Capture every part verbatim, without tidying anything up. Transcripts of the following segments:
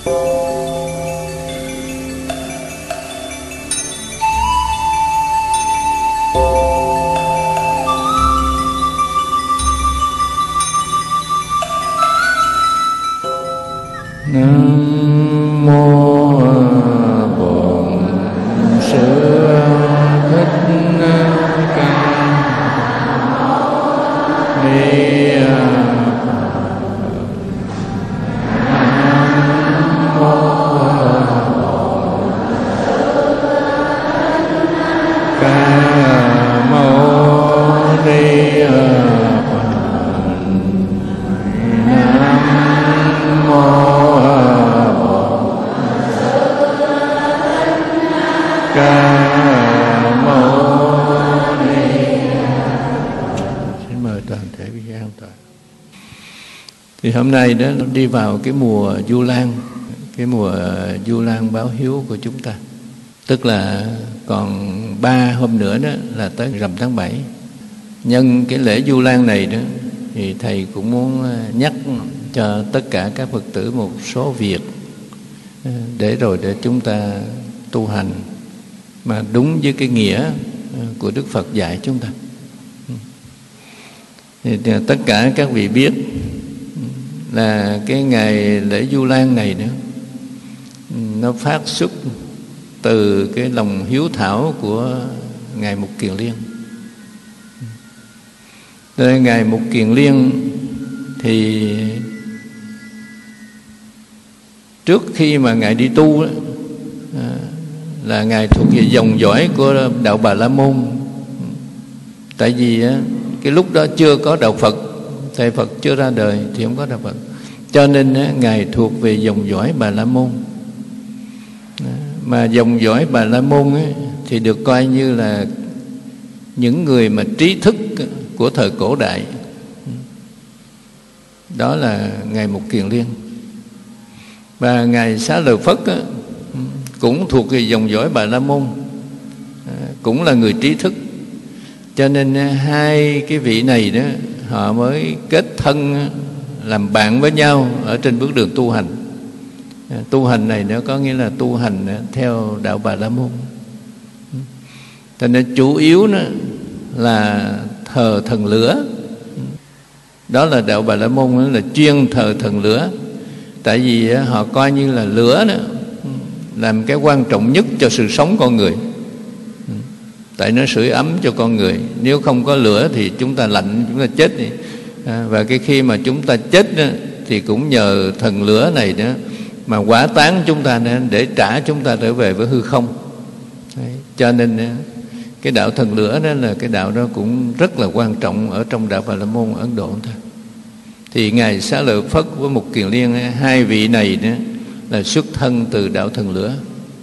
Nam mô Bổn Sư Thích Ca Ni Thì hôm nay đó đi vào cái mùa Vu Lan, cái mùa Vu Lan báo hiếu của chúng ta. Tức là còn ba hôm nữa đó là tới rằm tháng bảy. Nhân cái lễ Vu Lan này đó thì thầy cũng muốn nhắc cho tất cả các Phật tử một số việc để rồi để chúng ta tu hành mà đúng với cái nghĩa của Đức Phật dạy chúng ta. Thì tất cả các vị biết là cái ngày lễ Vu Lan này nữa nó phát xuất từ cái lòng hiếu thảo của ngài Mục Kiền Liên. Tới ngài Mục Kiền Liên thì trước khi mà ngài đi tu đó, là ngài thuộc về dòng dõi của đạo Bà La Môn. Tại vì cái lúc đó chưa có đạo Phật, thầy Phật chưa ra đời thì không có đạo Phật, cho nên ngài thuộc về dòng dõi Bà La Môn. Mà dòng dõi Bà La Môn ấy, thì được coi như là những người mà trí thức của thời cổ đại. Đó là ngài Mục Kiền Liên. Và ngài Xá Lợi Phất á, cũng thuộc về dòng dõi Bà La Môn, cũng là người trí thức. Cho nên hai cái vị này đó họ mới kết thân làm bạn với nhau ở trên bước đường tu hành. Tu hành này nó có nghĩa là tu hành theo đạo Bà La Môn. Cho nên chủ yếu đó là thờ thần lửa. Đó là đạo Bà La Môn đó là chuyên thờ thần lửa. Tại vì họ coi như là lửa đó làm cái quan trọng nhất cho sự sống con người. Tại nó sưởi ấm cho con người. Nếu không có lửa thì chúng ta lạnh, chúng ta chết đi. À, và cái khi mà chúng ta chết đó, thì cũng nhờ thần lửa này đó mà hỏa táng chúng ta đó, để trả chúng ta trở về với hư không. Đấy. Cho nên cái đạo thần lửa đó là cái đạo đó cũng rất là quan trọng ở trong đạo Bà La Môn Ấn Độ thôi. Thì ngài Xá Lợi Phất với Mục Kiền Liên, hai vị này đó là xuất thân từ đạo thần lửa.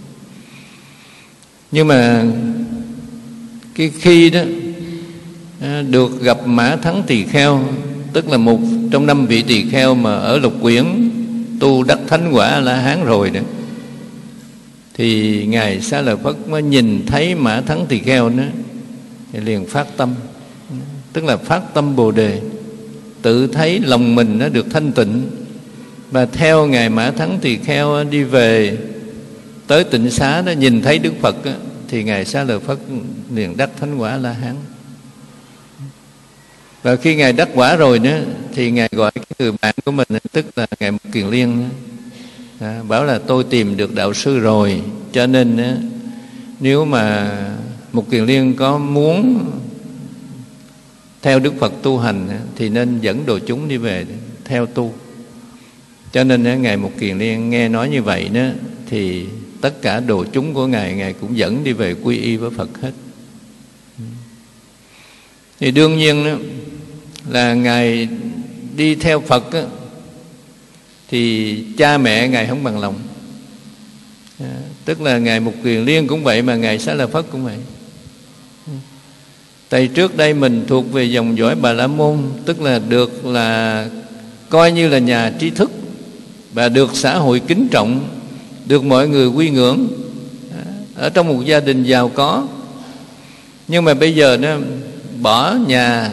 Nhưng mà cái khi đó được gặp Mã Thắng Tỳ Kheo, tức là một trong năm vị tỳ kheo mà ở Lục Quyển tu đắc thánh quả A La Hán rồi đó, thì ngài Xá Lợi Phất mới nhìn thấy Mã Thắng Tỳ Kheo đó thì liền phát tâm, tức là phát tâm Bồ Đề, tự thấy lòng mình nó được thanh tịnh, và theo ngài Mã Thắng Tỳ Kheo đi về tới Tịnh Xá đó, nhìn thấy Đức Phật đó, thì ngài Xá Lợi Phất liền đắc thánh quả A La Hán. Và khi ngài đắc quả rồi đó thì ngài gọi cái người bạn của mình, tức là ngài Mục Kiền Liên, à, bảo là tôi tìm được đạo sư rồi, cho nên á, nếu mà Mục Kiền Liên có muốn theo Đức Phật tu hành thì nên dẫn đồ chúng đi về theo tu. Cho nên á, ngài Mục Kiền Liên nghe nói như vậy đó thì tất cả đồ chúng của ngài, ngài cũng dẫn đi về quy y với Phật hết. Thì đương nhiên đó, là ngài đi theo Phật đó, thì cha mẹ ngài không bằng lòng. À, tức là ngài Mục Kiền Liên cũng vậy, mà ngài Xá Lợi Phất cũng vậy. Tại trước đây mình thuộc về dòng dõi Bà La Môn, tức là được là coi như là nhà trí thức và được xã hội kính trọng, được mọi người quy ngưỡng, ở trong một gia đình giàu có. Nhưng mà bây giờ nó bỏ nhà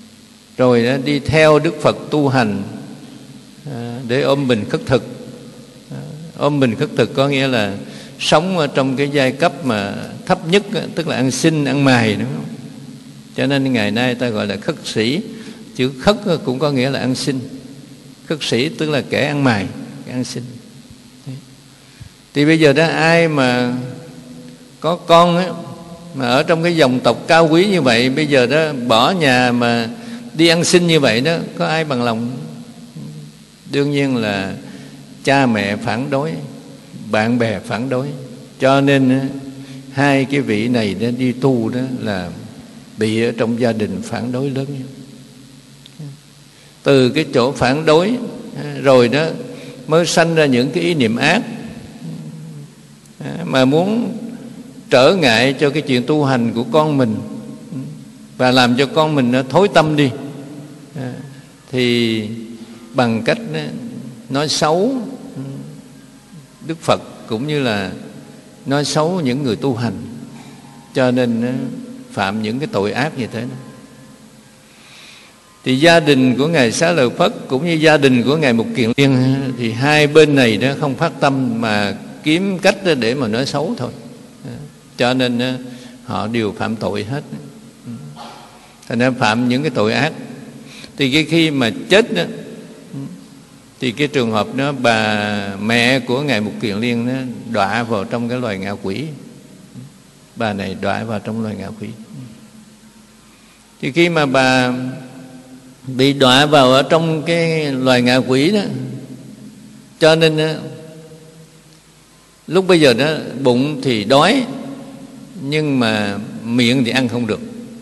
rồi nó đi theo Đức Phật tu hành để ôm mình khất thực, ôm bình khất thực có nghĩa là sống ở trong cái giai cấp mà thấp nhất, tức là ăn xin, ăn mài, đúng không? Cho nên ngày nay ta gọi là khất sĩ. Chữ khất cũng có nghĩa là ăn xin. Khất sĩ tức là kẻ ăn mài, kẻ ăn xin. Thì bây giờ đó ai mà có con á, mà ở trong cái dòng tộc cao quý như vậy, bây giờ đó bỏ nhà mà đi ăn xin như vậy đó, có ai bằng lòng? Đương nhiên là cha mẹ phản đối, bạn bè phản đối. Cho nên hai cái vị này đó đi tu đó là bị ở trong gia đình phản đối lớn nhất. Từ cái chỗ phản đối rồi đó mới sanh ra những cái ý niệm ác mà muốn trở ngại cho cái chuyện tu hành của con mình và làm cho con mình nó thối tâm đi, thì bằng cách nói xấu Đức Phật cũng như là nói xấu những người tu hành, cho nên phạm những cái tội ác như thế đó. Thì gia đình của Ngài Xá Lợi Phất cũng như gia đình của Ngài Mục Kiền Liên, thì hai bên này đó không phát tâm mà kiếm cách để mà nói xấu thôi, cho nên họ đều phạm tội hết. Thành ra phạm những cái tội ác. Thì cái khi mà chết đó, thì cái trường hợp đó bà mẹ của Ngài Mục Kiền Liên nó đọa vào trong cái loài ngạ quỷ. Bà này đọa vào trong loài ngạ quỷ. Thì khi mà bà bị đọa vào ở trong cái loài ngạ quỷ đó, cho nên đó, lúc bây giờ đó bụng thì đói, nhưng mà miệng thì ăn không được,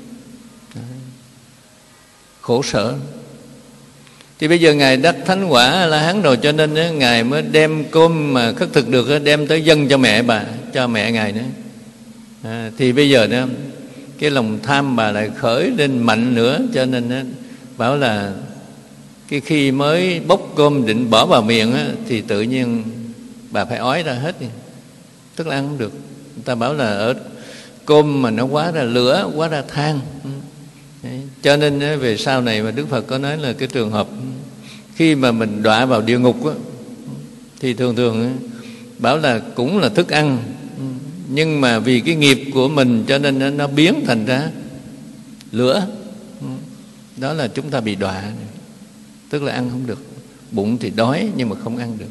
khổ sở. Thì bây giờ Ngài đắc thánh quả A-la hán rồi, cho nên đó, Ngài mới đem cơm mà khất thực được đem tới dâng cho mẹ bà, cho mẹ Ngài nữa. À, thì bây giờ đó cái lòng tham bà lại khởi lên mạnh nữa, cho nên đó, bảo là cái khi mới bốc cơm định bỏ vào miệng á, thì tự nhiên bà phải ói ra hết, tức là ăn không được. Người ta bảo là ở cơm mà nó quá ra lửa, quá ra than. Đấy. Cho nên về sau này mà Đức Phật có nói là cái trường hợp khi mà mình đọa vào địa ngục á, thì thường thường bảo là cũng là thức ăn, nhưng mà vì cái nghiệp của mình cho nên nó biến thành ra lửa. Đó là chúng ta bị đọa, tức là ăn không được. Bụng thì đói nhưng mà không ăn được.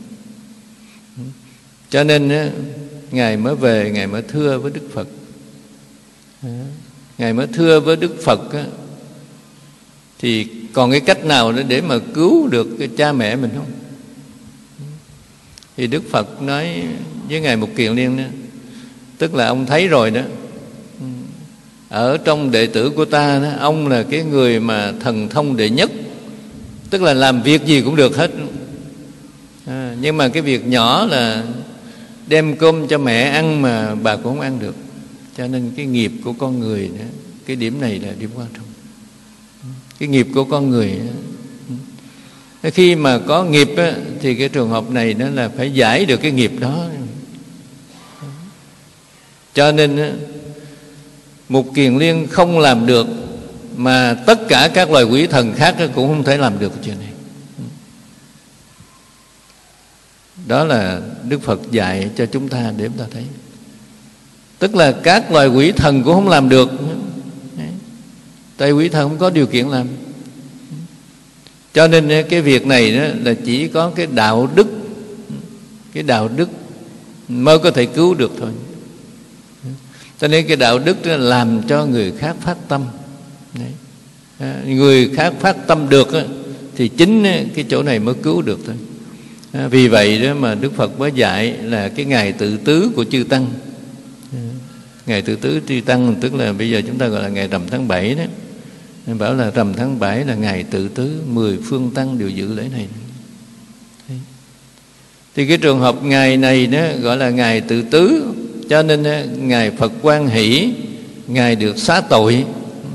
Cho nên Ngài mới về, Ngài mới thưa với Đức Phật. Ngài mới thưa với Đức Phật á, thì còn cái cách nào để mà cứu được cái cha mẹ mình không? Thì Đức Phật nói với Ngài Mục Kiền Liên đó, tức là ông thấy rồi đó, ở trong đệ tử của ta đó, ông là cái người mà thần thông đệ nhất, tức là làm việc gì cũng được hết. À, nhưng mà cái việc nhỏ là đem cơm cho mẹ ăn mà bà cũng không ăn được. Cho nên cái nghiệp của con người đó, cái điểm này là điểm quan trọng. Cái nghiệp của con người đó, khi mà có nghiệp đó, thì cái trường hợp này đó là phải giải được cái nghiệp đó. Cho nên đó, Mục Kiền Liên không làm được, mà tất cả các loài quỷ thần khác cũng không thể làm được chuyện này. Đó là Đức Phật dạy cho chúng ta để chúng ta thấy. Tức là các loài quỷ thần cũng không làm được. Tại quỷ thần không có điều kiện làm. Cho nên cái việc này đó là chỉ có cái đạo đức, cái đạo đức mới có thể cứu được thôi. Cho nên cái đạo đức đó làm cho người khác phát tâm. Đấy. À, người khác phát tâm được á, thì chính cái chỗ này mới cứu được thôi. À, vì vậy đó mà Đức Phật mới dạy là cái ngày tự tứ của chư tăng. À, ngày tự tứ chư tăng tức là bây giờ chúng ta gọi là ngày rằm tháng bảy đó. Nên bảo là rằm tháng bảy là ngày tự tứ, mười phương tăng đều dự lễ này. Đấy. Thì cái trường hợp ngày này đó gọi là ngày tự tứ, cho nên Ngài Phật Quan Hỷ, Ngài được xá tội.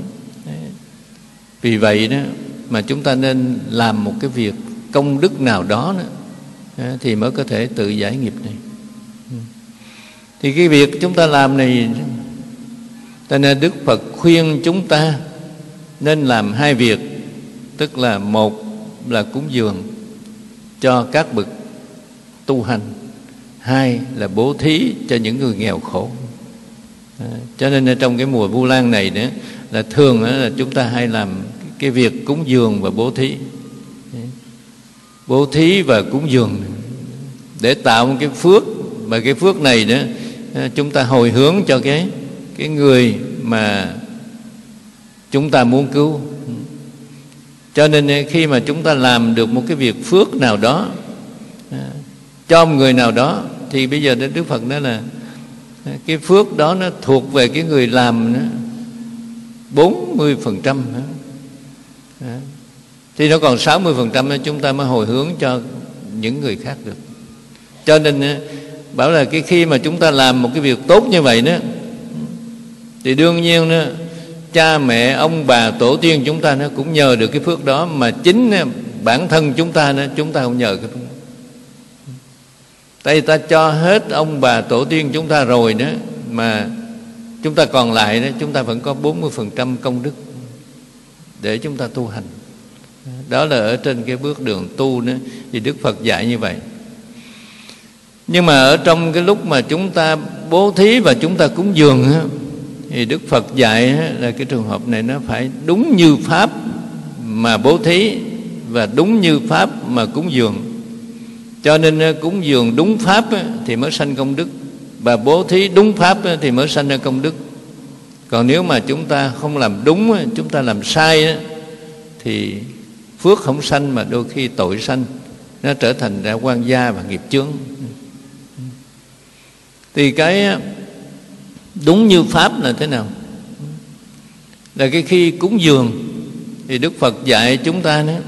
Vì vậy đó mà chúng ta nên làm một cái việc công đức nào đó, đó thì mới có thể tự giải nghiệp này. Thì cái việc chúng ta làm này, cho nên Đức Phật khuyên chúng ta nên làm hai việc. Tức là một là cúng dường cho các bậc tu hành, hai là bố thí cho những người nghèo khổ. À, cho nên trong cái mùa Vu Lan này nữa là thường là chúng ta hay làm cái việc cúng dường và bố thí. Bố thí và cúng dường để tạo một cái phước, mà cái phước này nữa chúng ta hồi hướng cho cái cái người mà chúng ta muốn cứu. Cho nên khi mà chúng ta làm được một cái việc phước nào đó cho một người nào đó, thì bây giờ Đức Phật nói là cái phước đó nó thuộc về cái người làm nữa bốn mươi phần trăm, thì nó còn sáu mươi phần trăm chúng ta mới hồi hướng cho những người khác được. Cho nên bảo là cái khi mà chúng ta làm một cái việc tốt như vậy đó, thì đương nhiên đó, cha mẹ ông bà tổ tiên chúng ta nó cũng nhờ được cái phước đó, mà chính bản thân chúng ta nó chúng ta không nhờ cái phước đó. Tại vì ta cho hết ông bà tổ tiên chúng ta rồi đó, mà chúng ta còn lại đó, chúng ta vẫn có bốn mươi phần trăm công đức để chúng ta tu hành. Đó là ở trên cái bước đường tu đó, thì Đức Phật dạy như vậy. Nhưng mà ở trong cái lúc mà chúng ta bố thí và chúng ta cúng dường á, thì Đức Phật dạy á, là cái trường hợp này nó phải đúng như pháp mà bố thí và đúng như pháp mà cúng dường. Cho nên cúng dường đúng pháp á, thì mới sanh công đức, và bố thí đúng pháp á, thì mới sanh ra công đức. Còn nếu mà chúng ta không làm đúng á, chúng ta làm sai á, thì phước không sanh mà đôi khi tội sanh, nó trở thành ra oan gia và nghiệp chướng. Thì cái đúng như pháp là thế nào? Là cái khi cúng dường thì Đức Phật dạy chúng ta đó,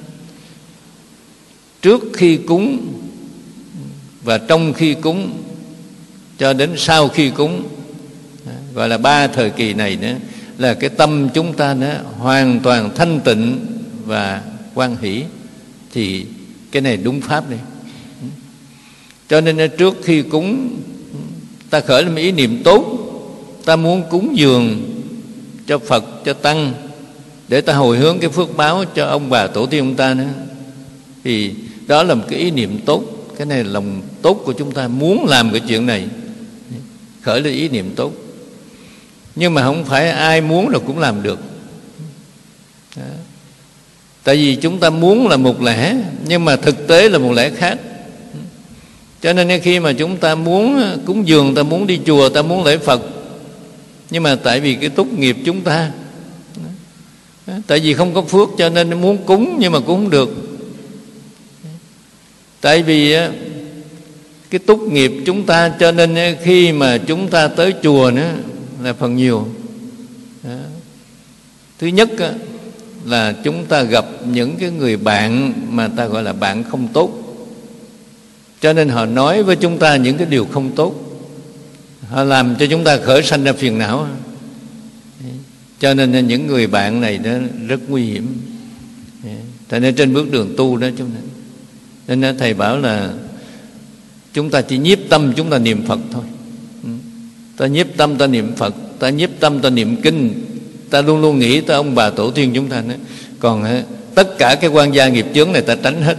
trước khi cúng và trong khi cúng cho đến sau khi cúng, gọi là ba thời kỳ này nữa, là cái tâm chúng ta đó hoàn toàn thanh tịnh và hoan hỷ, thì cái này đúng pháp này. Cho nên trước khi cúng, ta khởi lên ý niệm tốt, ta muốn cúng dường cho Phật, cho Tăng, để ta hồi hướng cái phước báo cho ông bà tổ tiên chúng ta nữa, thì đó là một cái ý niệm tốt. Cái này là lòng tốt của chúng ta, muốn làm cái chuyện này, khởi lên ý niệm tốt. Nhưng mà không phải ai muốn rồi cũng làm được. Đó. Tại vì chúng ta muốn là một lẽ, nhưng mà thực tế là một lẽ khác. Cho nên khi mà chúng ta muốn cúng dường, ta muốn đi chùa, ta muốn lễ Phật, nhưng mà tại vì cái túc nghiệp chúng ta, tại vì không có phước cho nên muốn cúng nhưng mà cũng không được. Tại vì cái túc nghiệp chúng ta, cho nên khi mà chúng ta tới chùa nữa là phần nhiều. Thứ nhất là chúng ta gặp những cái người bạn mà ta gọi là bạn không tốt, cho nên họ nói với chúng ta những cái điều không tốt, họ làm cho chúng ta khởi sanh ra phiền não. Cho nên những người bạn này nó rất nguy hiểm. Cho nên trên bước đường tu đó chúng ta, nên thầy bảo là chúng ta chỉ nhiếp tâm, chúng ta niệm Phật thôi. Ta nhiếp tâm, ta niệm Phật, ta nhiếp tâm, ta niệm kinh, ta luôn luôn nghĩ tới ông bà tổ tiên chúng ta nữa. Còn tất cả cái quan gia nghiệp chướng này ta tránh hết.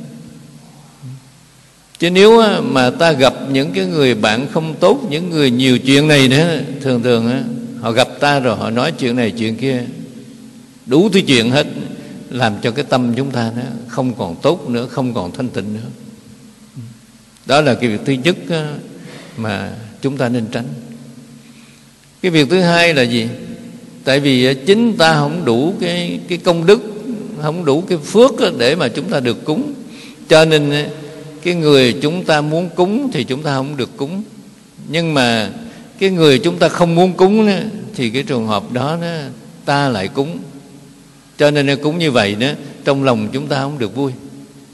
Chứ nếu mà ta gặp những cái người bạn không tốt, những người nhiều chuyện này nữa, thường thường họ gặp ta rồi họ nói chuyện này chuyện kia, đủ thứ chuyện hết, làm cho cái tâm chúng ta nó không còn tốt nữa, không còn thanh tịnh nữa. Đó là cái việc thứ nhất mà chúng ta nên tránh. Cái việc thứ hai là gì? Tại vì chính ta không đủ cái, cái công đức, không đủ cái phước để mà chúng ta được cúng, cho nên cái người chúng ta muốn cúng thì chúng ta không được cúng. Nhưng mà cái người chúng ta không muốn cúng đó, thì cái trường hợp đó, đó ta lại cúng. Cho nên cúng như vậy đó, trong lòng chúng ta không được vui.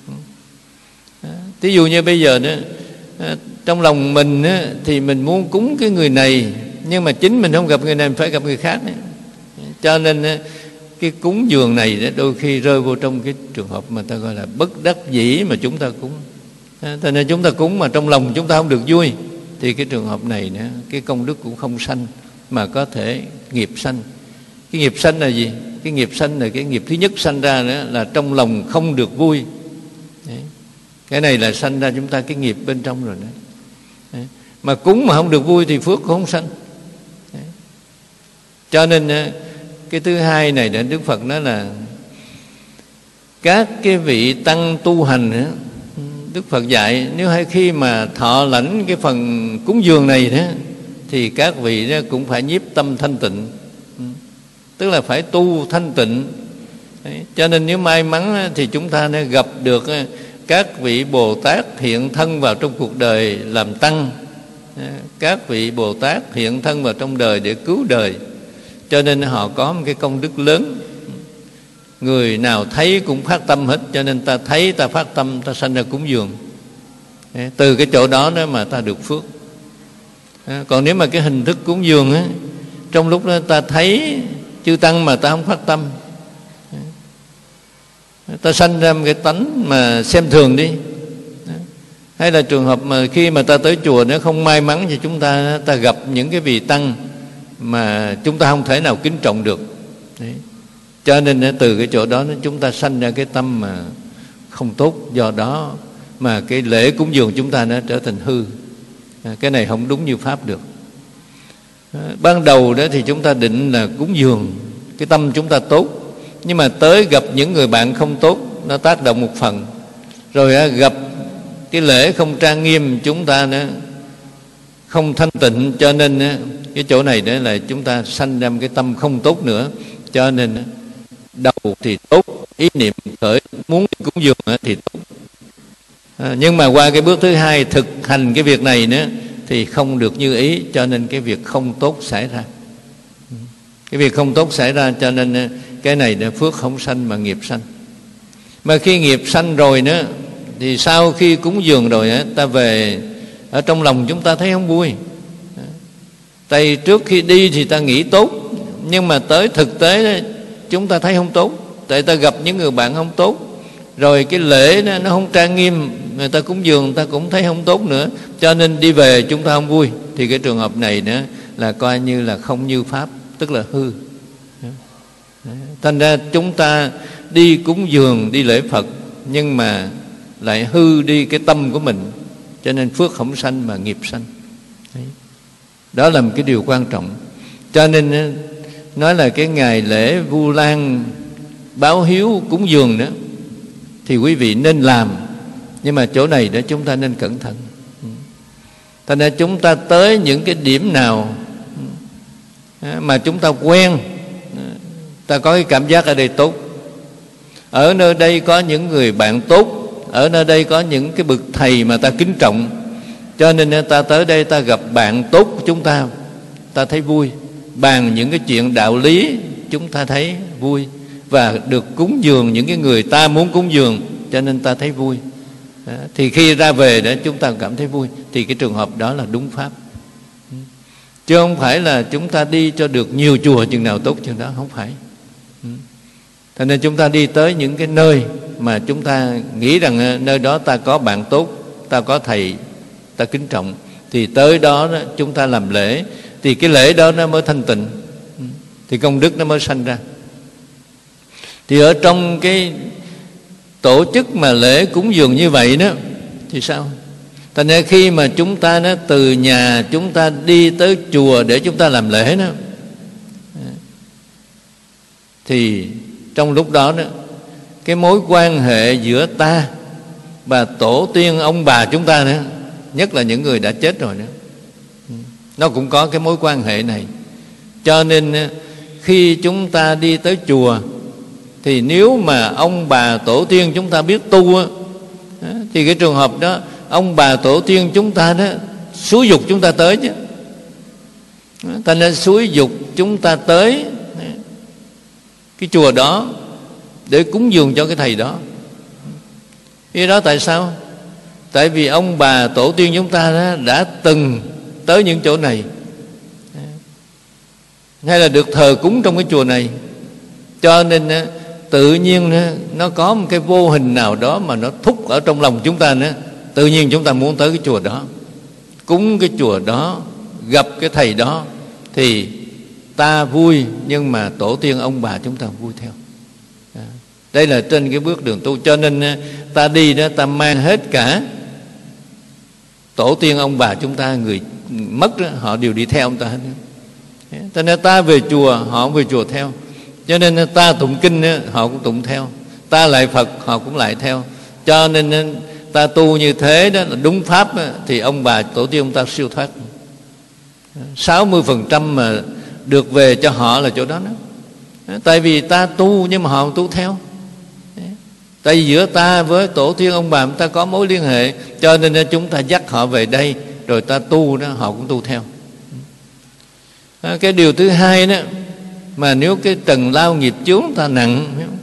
Thí dụ như bây giờ đó, trong lòng mình đó, thì mình muốn cúng cái người này, nhưng mà chính mình không gặp người này, mình phải gặp người khác đó. Cho nên cái cúng dường này đó, đôi khi rơi vô trong cái trường hợp mà ta gọi là bất đắc dĩ mà chúng ta cúng. Cho nên chúng ta cúng mà trong lòng chúng ta không được vui, thì cái trường hợp này nữa, cái công đức cũng không sanh, mà có thể nghiệp sanh. Cái nghiệp sanh là gì? Cái nghiệp sanh là cái nghiệp thứ nhất sanh ra nữa là trong lòng không được vui. Đấy. Cái này là sanh ra chúng ta cái nghiệp bên trong rồi đó. Mà cúng mà không được vui thì phước cũng không sanh. Cho nên cái thứ hai này là Đức Phật nói là các cái vị tăng tu hành, Đức Phật dạy nếu hay khi mà thọ lãnh cái phần cúng dường này đó, thì các vị đó cũng phải nhiếp tâm thanh tịnh, tức là phải tu thanh tịnh. Đấy. Cho nên nếu may mắn thì chúng ta đã gặp được các vị Bồ Tát hiện thân vào trong cuộc đời làm tăng, các vị Bồ Tát hiện thân vào trong đời để cứu đời, cho nên họ có một cái công đức lớn. Người nào thấy cũng phát tâm hết, cho nên ta thấy ta phát tâm, ta sanh ra cúng dường. Từ cái chỗ đó đó mà ta được phước. Còn nếu mà cái hình thức cúng dường á, trong lúc đó ta thấy chư tăng mà ta không phát tâm, ta sanh ra một cái tánh mà xem thường đi. Hay là trường hợp mà khi mà ta tới chùa nếu không may mắn thì chúng ta ta gặp những cái vị tăng mà chúng ta không thể nào kính trọng được. Đấy. Cho nên từ cái chỗ đó chúng ta sanh ra cái tâm mà không tốt, do đó mà cái lễ cúng dường chúng ta nó trở thành hư. Cái này không đúng như pháp được. Ban đầu đó thì chúng ta định là cúng dường, cái tâm chúng ta tốt, nhưng mà tới gặp những người bạn không tốt, nó tác động một phần. Rồi gặp cái lễ không trang nghiêm, chúng ta nữa không thanh tịnh, cho nên cái chỗ này đó là chúng ta sanh ra một cái tâm không tốt nữa. Cho nên đầu thì tốt, ý niệm khởi muốn cúng dường thì tốt, à, nhưng mà qua cái bước thứ hai thực hành cái việc này nữa thì không được như ý, cho nên cái việc không tốt xảy ra. Cái việc không tốt xảy ra, cho nên cái này là phước không sanh mà nghiệp sanh. Mà khi nghiệp sanh rồi nữa thì sau khi cúng dường rồi ta về, ở trong lòng chúng ta thấy không vui. Tại trước khi đi thì ta nghĩ tốt, nhưng mà tới thực tế chúng ta thấy không tốt. Tại ta gặp những người bạn không tốt, rồi cái lễ nó, nó không trang nghiêm, người ta cúng dường ta cũng thấy không tốt nữa, cho nên đi về chúng ta không vui. Thì cái trường hợp này nữa là coi như là không như pháp, tức là hư. Thành ra chúng ta đi cúng dường, đi lễ Phật, nhưng mà lại hư đi cái tâm của mình, cho nên phước không sanh mà nghiệp sanh. Đấy. Đó là một cái điều quan trọng. Cho nên nói là cái ngày lễ Vu Lan báo hiếu cúng dường nữa thì quý vị nên làm, nhưng mà chỗ này đó chúng ta nên cẩn thận. Thành ra chúng ta tới những cái điểm nào mà chúng ta quen, ta có cái cảm giác ở đây tốt, ở nơi đây có những người bạn tốt, ở nơi đây có những cái bậc thầy mà ta kính trọng, cho nên ta tới đây ta gặp bạn tốt của chúng ta, ta thấy vui. Bàn những cái chuyện đạo lý chúng ta thấy vui, và được cúng dường những cái người ta muốn cúng dường, cho nên ta thấy vui. Đó. Thì khi ra về đó chúng ta cảm thấy vui, thì cái trường hợp đó là đúng pháp. Chứ không phải là chúng ta đi cho được nhiều chùa chừng nào tốt chừng đó, không phải. Cho nên chúng ta đi tới những cái nơi mà chúng ta nghĩ rằng nơi đó ta có bạn tốt, ta có thầy, ta kính trọng, thì tới đó, đó chúng ta làm lễ, thì cái lễ đó nó mới thanh tịnh, thì công đức nó mới sanh ra. Thì ở trong cái tổ chức mà lễ cúng dường như vậy đó thì sao? Thành ra khi mà chúng ta nó từ nhà chúng ta đi tới chùa để chúng ta làm lễ đó, thì trong lúc đó đó cái mối quan hệ giữa ta và tổ tiên ông bà chúng ta nữa, nhất là những người đã chết rồi nữa, nó cũng có cái mối quan hệ này. Cho nên khi chúng ta đi tới chùa thì nếu mà ông bà tổ tiên chúng ta biết tu á, thì cái trường hợp đó ông bà tổ tiên chúng ta đó xúi dục chúng ta tới chứ. Ta nên xúi dục chúng ta tới cái chùa đó để cúng dường cho cái thầy đó. Cái đó tại sao? Tại vì ông bà tổ tiên chúng ta đó đã từng tới những chỗ này, hay là được thờ cúng trong cái chùa này, cho nên tự nhiên nó có một cái vô hình nào đó mà nó thúc ở trong lòng chúng ta nữa, tự nhiên chúng ta muốn tới cái chùa đó, cúng cái chùa đó, gặp cái thầy đó, thì ta vui, nhưng mà tổ tiên ông bà chúng ta vui theo. Đây là trên cái bước đường tu. Cho nên ta đi đó ta mang hết cả tổ tiên ông bà chúng ta, người mất đó, họ đều đi theo ông ta hết. Cho nên ta về chùa họ cũng về chùa theo, cho nên ta tụng kinh đó, họ cũng tụng theo, ta lại Phật họ cũng lại theo. Cho nên ta tu như thế đó là đúng pháp đó, thì ông bà tổ tiên ông ta siêu thoát. Sáu mươi phần trăm mà được về cho họ là chỗ đó đó. Tại vì ta tu nhưng mà họ không tu theo. Tại vì giữa ta với tổ tiên ông bà ta có mối liên hệ, cho nên chúng ta dắt họ về đây, rồi ta tu đó họ cũng tu theo. Cái điều thứ hai đó, mà nếu cái trần lao nghiệp chướng ta nặng,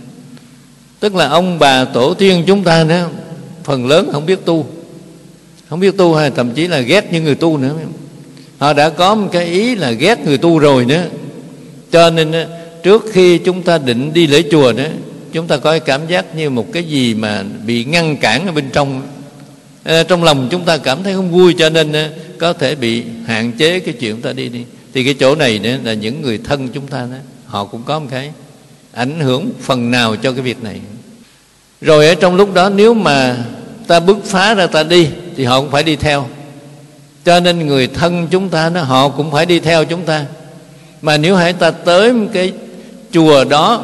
tức là ông bà tổ tiên chúng ta đó phần lớn không biết tu, không biết tu hay thậm chí là ghét những người tu nữa. Họ đã có một cái ý là ghét người tu rồi nữa. Cho nên trước khi chúng ta định đi lễ chùa đó, chúng ta có cái cảm giác như một cái gì mà bị ngăn cản ở bên trong. Trong lòng chúng ta cảm thấy không vui, cho nên có thể bị hạn chế cái chuyện chúng ta đi đi. Thì cái chỗ này nữa là những người thân chúng ta đó, họ cũng có một cái ảnh hưởng phần nào cho cái việc này. Rồi ở trong lúc đó nếu mà ta bứt phá ra ta đi thì họ cũng phải đi theo. Cho nên người thân chúng ta đó, họ cũng phải đi theo chúng ta. Mà nếu hãy ta tới một cái chùa đó,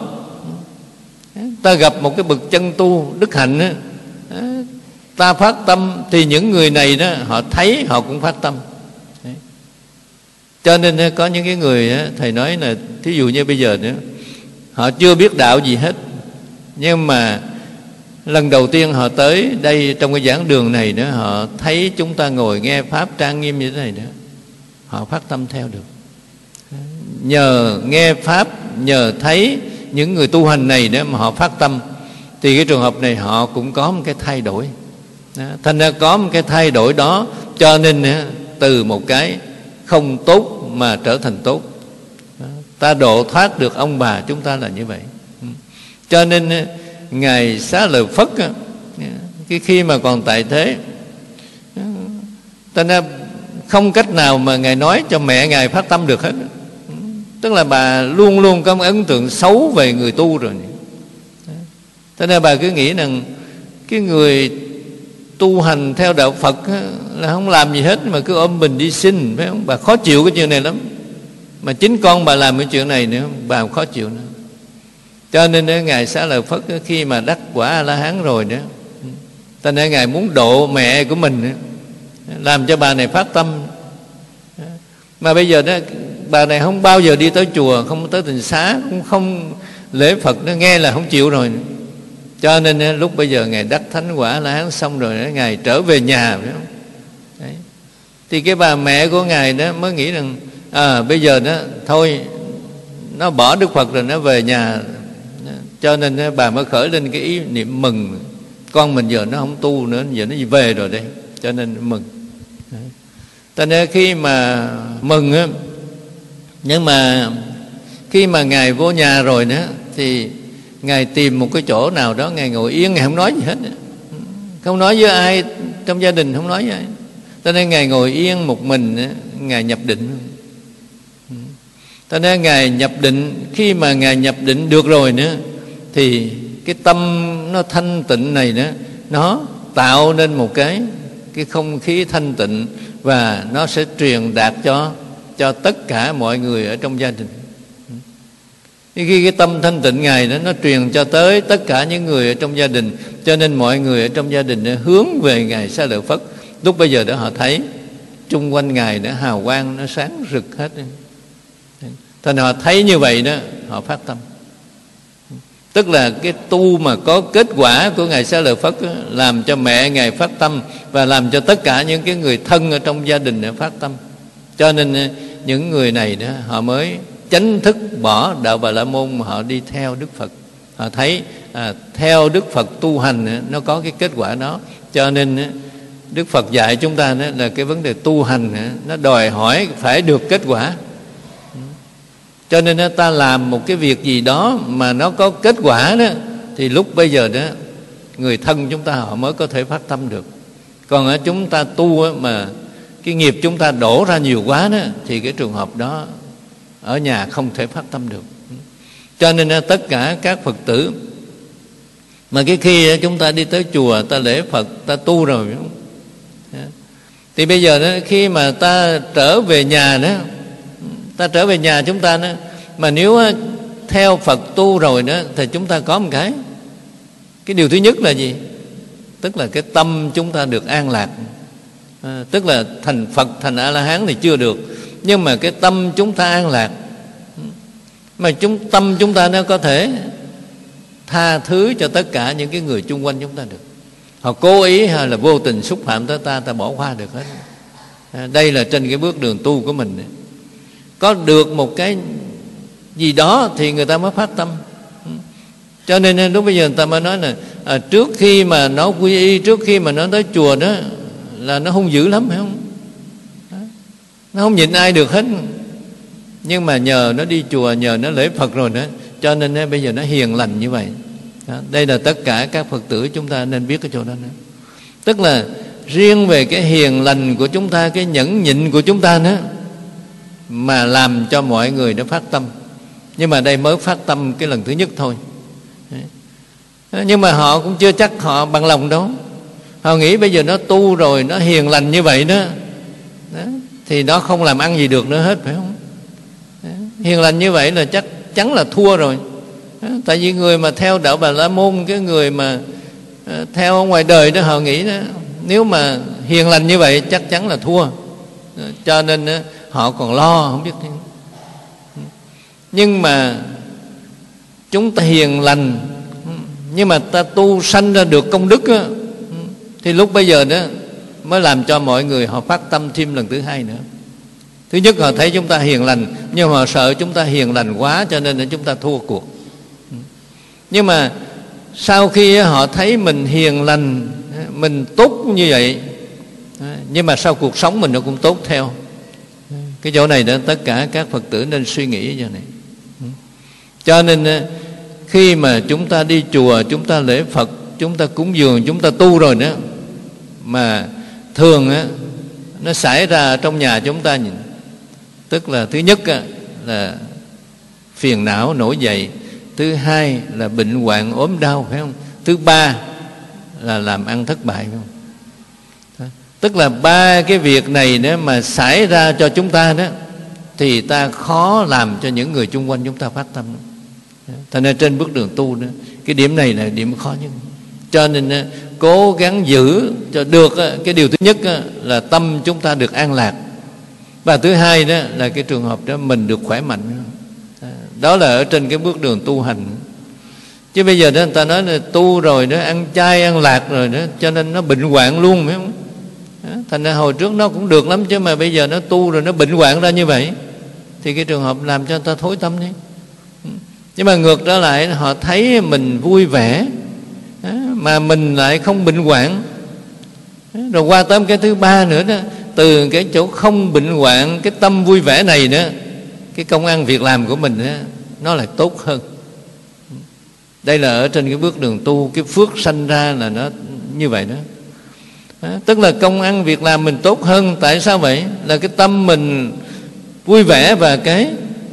ta gặp một cái bậc chân tu đức hạnh đó, ta phát tâm thì những người này đó họ thấy họ cũng phát tâm. Đấy. Cho nên có những cái người đó, thầy nói là thí dụ như bây giờ nữa, họ chưa biết đạo gì hết, nhưng mà lần đầu tiên họ tới đây trong cái giảng đường này nữa, họ thấy chúng ta ngồi nghe pháp trang nghiêm như thế này nữa, họ phát tâm theo được. Nhờ nghe pháp, nhờ thấy những người tu hành này nữa mà họ phát tâm, thì cái trường hợp này họ cũng có một cái thay đổi. Đó. Thành ra có một cái thay đổi đó, cho nên từ một cái không tốt mà trở thành tốt. Đó. Ta độ thoát được ông bà chúng ta là như vậy. Cho nên Ngài Xá Lợi Phất cái khi mà còn tại thế, ta nên không cách nào mà Ngài nói cho mẹ Ngài phát tâm được hết. Tức là bà luôn luôn có một ấn tượng xấu về người tu rồi. Cho nên bà cứ nghĩ rằng cái người tu hành theo đạo Phật là không làm gì hết, mà cứ ôm mình đi xin, phải không? Bà khó chịu cái chuyện này lắm. Mà chính con bà làm cái chuyện này nữa, bà khó chịu nữa. Cho nên Ngài Xá Lợi Phất khi mà đắc quả A-la-hán rồi nữa, cho nên Ngài muốn độ mẹ của mình nữa, làm cho bà này phát tâm. Mà bây giờ đó, bà này không bao giờ đi tới chùa, không tới tịnh xá, cũng không lễ Phật, nó nghe là không chịu rồi. Cho nên lúc bây giờ Ngài đắc thánh quả A-la-hán xong rồi, Ngài trở về nhà, phải không? Đấy. Thì cái bà mẹ của Ngài đó mới nghĩ rằng à bây giờ đó thôi, nó bỏ Đức Phật rồi, nó về nhà. Cho nên bà mới khởi lên cái ý niệm mừng, con mình giờ nó không tu nữa, giờ nó về rồi đây, cho nên mừng. Cho nên khi mà mừng á, nhưng mà khi mà Ngài vô nhà rồi nữa thì Ngài tìm một cái chỗ nào đó, Ngài ngồi yên, Ngài không nói gì hết, không nói với ai trong gia đình, không nói với ai. Cho nên Ngài ngồi yên một mình, Ngài nhập định. Cho nên Ngài nhập định, khi mà Ngài nhập định được rồi nữa thì cái tâm nó thanh tịnh này nữa, nó tạo nên một cái cái không khí thanh tịnh, và nó sẽ truyền đạt cho cho tất cả mọi người ở trong gia đình. Khi cái tâm thanh tịnh Ngài đó, nó truyền cho tới tất cả những người ở trong gia đình, cho nên mọi người ở trong gia đình hướng về Ngài Xá Lợi Phất. Lúc bây giờ đó họ thấy chung quanh Ngài đó hào quang nó sáng rực hết. Thành họ thấy như vậy đó, họ phát tâm. Tức là cái tu mà có kết quả của Ngài Xá Lợi Phất đó, làm cho mẹ Ngài phát tâm, và làm cho tất cả những cái người thân ở trong gia đình đã phát tâm. Cho nên những người này đó, họ mới chánh thức bỏ đạo Bà La Môn mà họ đi theo Đức Phật. Họ thấy à, theo Đức Phật tu hành nó có cái kết quả đó. Cho nên Đức Phật dạy chúng ta đó là cái vấn đề tu hành nó đòi hỏi phải được kết quả. Cho nên ta làm một cái việc gì đó mà nó có kết quả đó, thì lúc bây giờ đó người thân chúng ta họ mới có thể phát tâm được. Còn ở chúng ta tu mà cái nghiệp chúng ta đổ ra nhiều quá đó, thì cái trường hợp đó ở nhà không thể phát tâm được. Cho nên tất cả các Phật tử mà cái khi chúng ta đi tới chùa, ta lễ Phật, ta tu rồi, Thì bây giờ đó, khi mà ta trở về nhà đó, ta trở về nhà chúng ta đó, mà nếu theo Phật tu rồi đó, thì chúng ta có một cái cái điều thứ nhất là gì? Tức là cái tâm chúng ta được an lạc. à, Tức là thành Phật, thành A-la-hán thì chưa được, nhưng mà cái tâm chúng ta an lạc. Mà chúng, tâm chúng ta nó có thể tha thứ cho tất cả những cái người chung quanh chúng ta được. Họ cố ý hay là vô tình xúc phạm tới ta, ta bỏ qua được hết. à, Đây là trên cái bước đường tu của mình. Có được một cái gì đó thì người ta mới phát tâm. Cho nên lúc bây giờ người ta mới nói là à, trước khi mà nó quy y, trước khi mà nó tới chùa đó là nó hung dữ lắm, phải không? Nó không nhịn ai được hết. Nhưng mà nhờ nó đi chùa, nhờ nó lễ Phật rồi đó, cho nên bây giờ nó hiền lành như vậy. đó. Đây là tất cả các Phật tử chúng ta nên biết cái chỗ đó nữa. Tức là riêng về cái hiền lành của chúng ta, cái nhẫn nhịn của chúng ta nữa, mà làm cho mọi người nó phát tâm. Nhưng mà đây mới phát tâm cái lần thứ nhất thôi. Nhưng mà họ cũng chưa chắc họ bằng lòng đâu. Họ nghĩ bây giờ nó tu rồi, nó hiền lành như vậy đó, đó thì nó không làm ăn gì được nữa hết, phải không? Đó. Hiền lành như vậy là chắc chắn là thua rồi. Đó. Tại vì người mà theo đạo Bà La Môn, cái người mà uh, theo ngoài đời đó, họ nghĩ đó, nếu mà hiền lành như vậy chắc chắn là thua. Đó. Cho nên uh, họ còn lo không biết. Nhưng mà chúng ta hiền lành, nhưng mà ta tu sanh ra được công đức á, thì lúc bây giờ đó mới làm cho mọi người họ phát tâm thêm lần thứ hai nữa. Thứ nhất họ thấy chúng ta hiền lành, nhưng mà họ sợ chúng ta hiền lành quá, cho nên là chúng ta thua cuộc. Nhưng mà sau khi họ thấy mình hiền lành, mình tốt như vậy, nhưng mà sau cuộc sống mình nó cũng tốt theo. Cái chỗ này đó tất cả các Phật tử nên suy nghĩ giờ này. Cho nên khi mà chúng ta đi chùa, chúng ta lễ Phật, chúng ta cúng dường, chúng ta tu rồi đó, mà thường á, nó xảy ra trong nhà chúng ta nhìn. Tức là thứ nhất á, là phiền não nổi dậy. Thứ hai là bệnh hoạn ốm đau, phải không? Thứ ba là làm ăn thất bại, phải không? Tức là ba cái việc này nếu mà xảy ra cho chúng ta đó, thì ta khó làm cho những người chung quanh chúng ta phát tâm. Thành ra trên bước đường tu đó, cái điểm này là điểm khó nhất. Cho nên cố gắng giữ cho được. Cái điều thứ nhất là tâm chúng ta được an lạc, và thứ hai đó là cái trường hợp đó mình được khỏe mạnh. Đó là ở trên cái bước đường tu hành. Chứ bây giờ đó người ta nói là tu rồi đó, ăn chay ăn lạc rồi đó, cho nên nó bệnh hoạn luôn, phải không? Thành ra hồi trước nó cũng được lắm, chứ mà bây giờ nó tu rồi nó bệnh hoạn ra như vậy, thì cái trường hợp làm cho người ta thối tâm đi. Nhưng mà ngược trở lại, họ thấy mình vui vẻ mà mình lại không bệnh hoạn. Rồi qua tới cái thứ ba nữa đó, từ cái chỗ không bệnh hoạn, cái tâm vui vẻ này nữa, cái công ăn việc làm của mình đó, nó lại tốt hơn. Đây là ở trên cái bước đường tu, cái phước sanh ra là nó như vậy đó. Đó, tức là công ăn việc làm mình tốt hơn. Tại sao vậy? Là cái tâm mình vui vẻ, và cái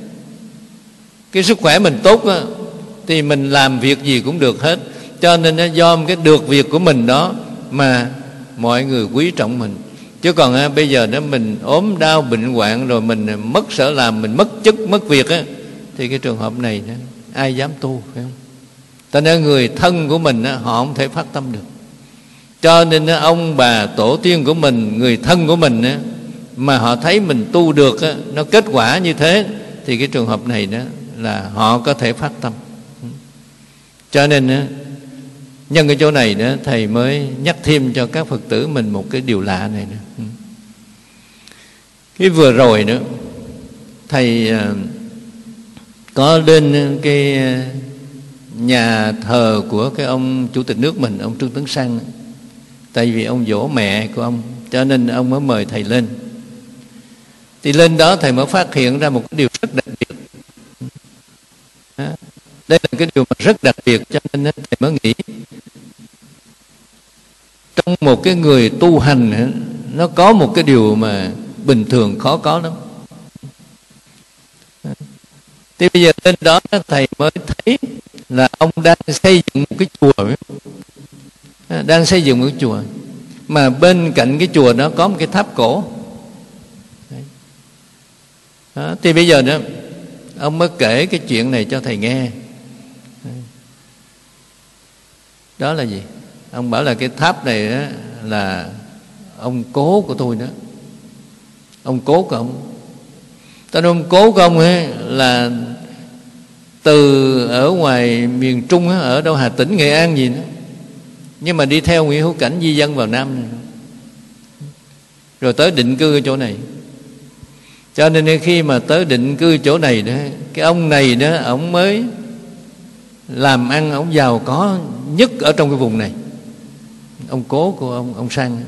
cái sức khỏe mình tốt đó, thì mình làm việc gì cũng được hết. Cho nên do cái được việc của mình đó mà mọi người quý trọng mình. Chứ còn à, bây giờ đó mình ốm đau bệnh hoạn rồi mình mất sở làm, mình mất chức mất việc á, thì cái trường hợp này đó, ai dám tu, phải không? Cho nên người thân của mình đó, họ không thể phát tâm được. Cho nên đó, ông bà tổ tiên của mình, người thân của mình đó, mà họ thấy mình tu được đó, nó kết quả như thế, thì cái trường hợp này đó là họ có thể phát tâm. Cho nên đó, nhân cái chỗ này đó, thầy mới nhắc thêm cho các Phật tử mình một cái điều lạ này nữa. Cái vừa rồi nữa, thầy có lên cái nhà thờ của cái ông chủ tịch nước mình, ông Trương Tấn Sang. Tại vì ông dỗ mẹ của ông, cho nên ông mới mời thầy lên. Thì lên đó thầy mới phát hiện ra một cái điều rất đặc biệt. Đây là cái điều mà rất đặc biệt, cho nên thầy mới nghĩ trong một cái người tu hành, nó có một cái điều mà bình thường khó có lắm. Thì bây giờ lên đó thầy mới thấy là ông đang xây dựng một cái chùa, đang xây dựng một cái chùa. mà bên cạnh cái chùa đó có một cái tháp cổ. Đó, thì bây giờ đó ông mới kể cái chuyện này cho thầy nghe. Đó là gì? Ông bảo là cái tháp này đó là ông cố của tôi đó. Ông cố của ông. Tên ông cố của ông ấy là từ ở ngoài miền Trung á, ở đâu Hà Tĩnh, Nghệ An gì đó, nhưng mà đi theo Nguyễn Hữu Cảnh di dân vào Nam này, rồi tới định cư ở chỗ này. Cho nên khi mà tới định cư chỗ này đó, cái ông này đó, ông mới làm ăn, ông giàu có nhất ở trong cái vùng này. Ông cố của ông ông Sang.